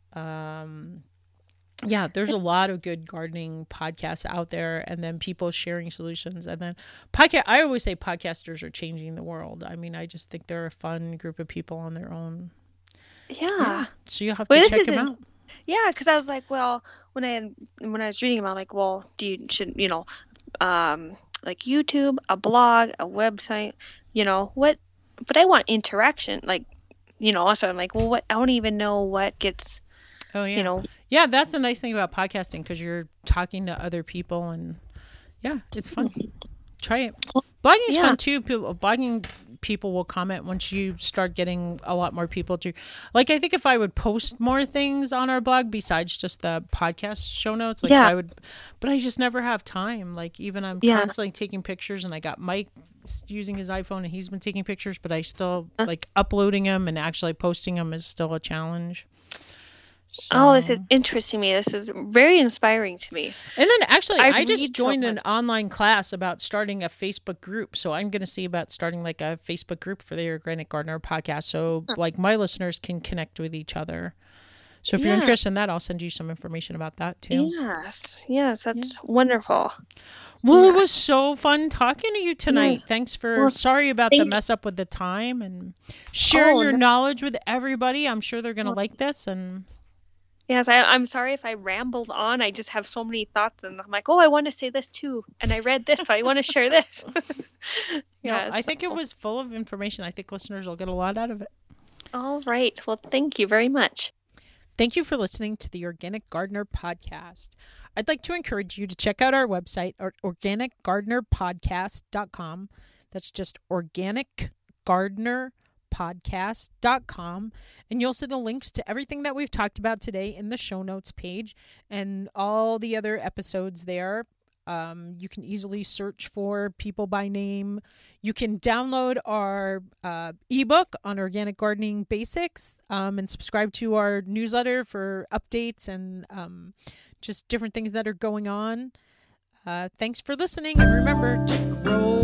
Um, yeah, there's a lot of good gardening podcasts out there, and then people sharing solutions. And then podcast, I always say podcasters are changing the world. I mean, I just think they're a fun group of people on their own. Yeah. yeah. So you'll have to well, check them out. Yeah, because I was like, well, when I had, when I was reading them, I'm like, well, do you should you know, um, like YouTube, a blog, a website, you know what? But I want interaction, like, you know. Also, I'm like, well, what? I don't even know what gets. Oh, yeah. You know, yeah, that's the nice thing about podcasting, because you're talking to other people, and yeah, it's fun. Try it. Blogging is yeah. fun too. People, blogging people will comment once you start getting a lot more people to, like, I think if I would post more things on our blog besides just the podcast show notes, like yeah. I would, but I just never have time. Like, even I'm yeah. constantly taking pictures, and I got Mike using his iPhone, and he's been taking pictures, but I still uh. like uploading them and actually posting them is still a challenge. So. Oh, this is interesting to me. This is very inspiring to me. And then actually, I, I just joined an online class about starting a Facebook group. So I'm going to see about starting like a Facebook group for the Organic Gardener podcast. So huh. like my listeners can connect with each other. So if yeah. you're interested in that, I'll send you some information about that too. Yes. Yes. That's yeah. wonderful. Well, yes. it was so fun talking to you tonight. Yes. Thanks for, well, sorry about the mess up with the time, and sharing oh, your no. knowledge with everybody. I'm sure they're going to oh. like this. And yes, I, I'm sorry if I rambled on. I just have so many thoughts, and I'm like, oh, I want to say this too. And I read this, so I want to share this. Yeah, I think it was full of information. I think listeners will get a lot out of it. All right. Well, thank you very much. Thank you for listening to the Organic Gardener Podcast. I'd like to encourage you to check out our website at organic gardener podcast dot com. That's just organic gardener podcast dot com, and you'll see the links to everything that we've talked about today in the show notes page, and all the other episodes there. Um, you can easily search for People by Name. You can download our uh, ebook on organic gardening basics, um, and subscribe to our newsletter for updates and um, just different things that are going on. Uh, thanks for listening, and remember to grow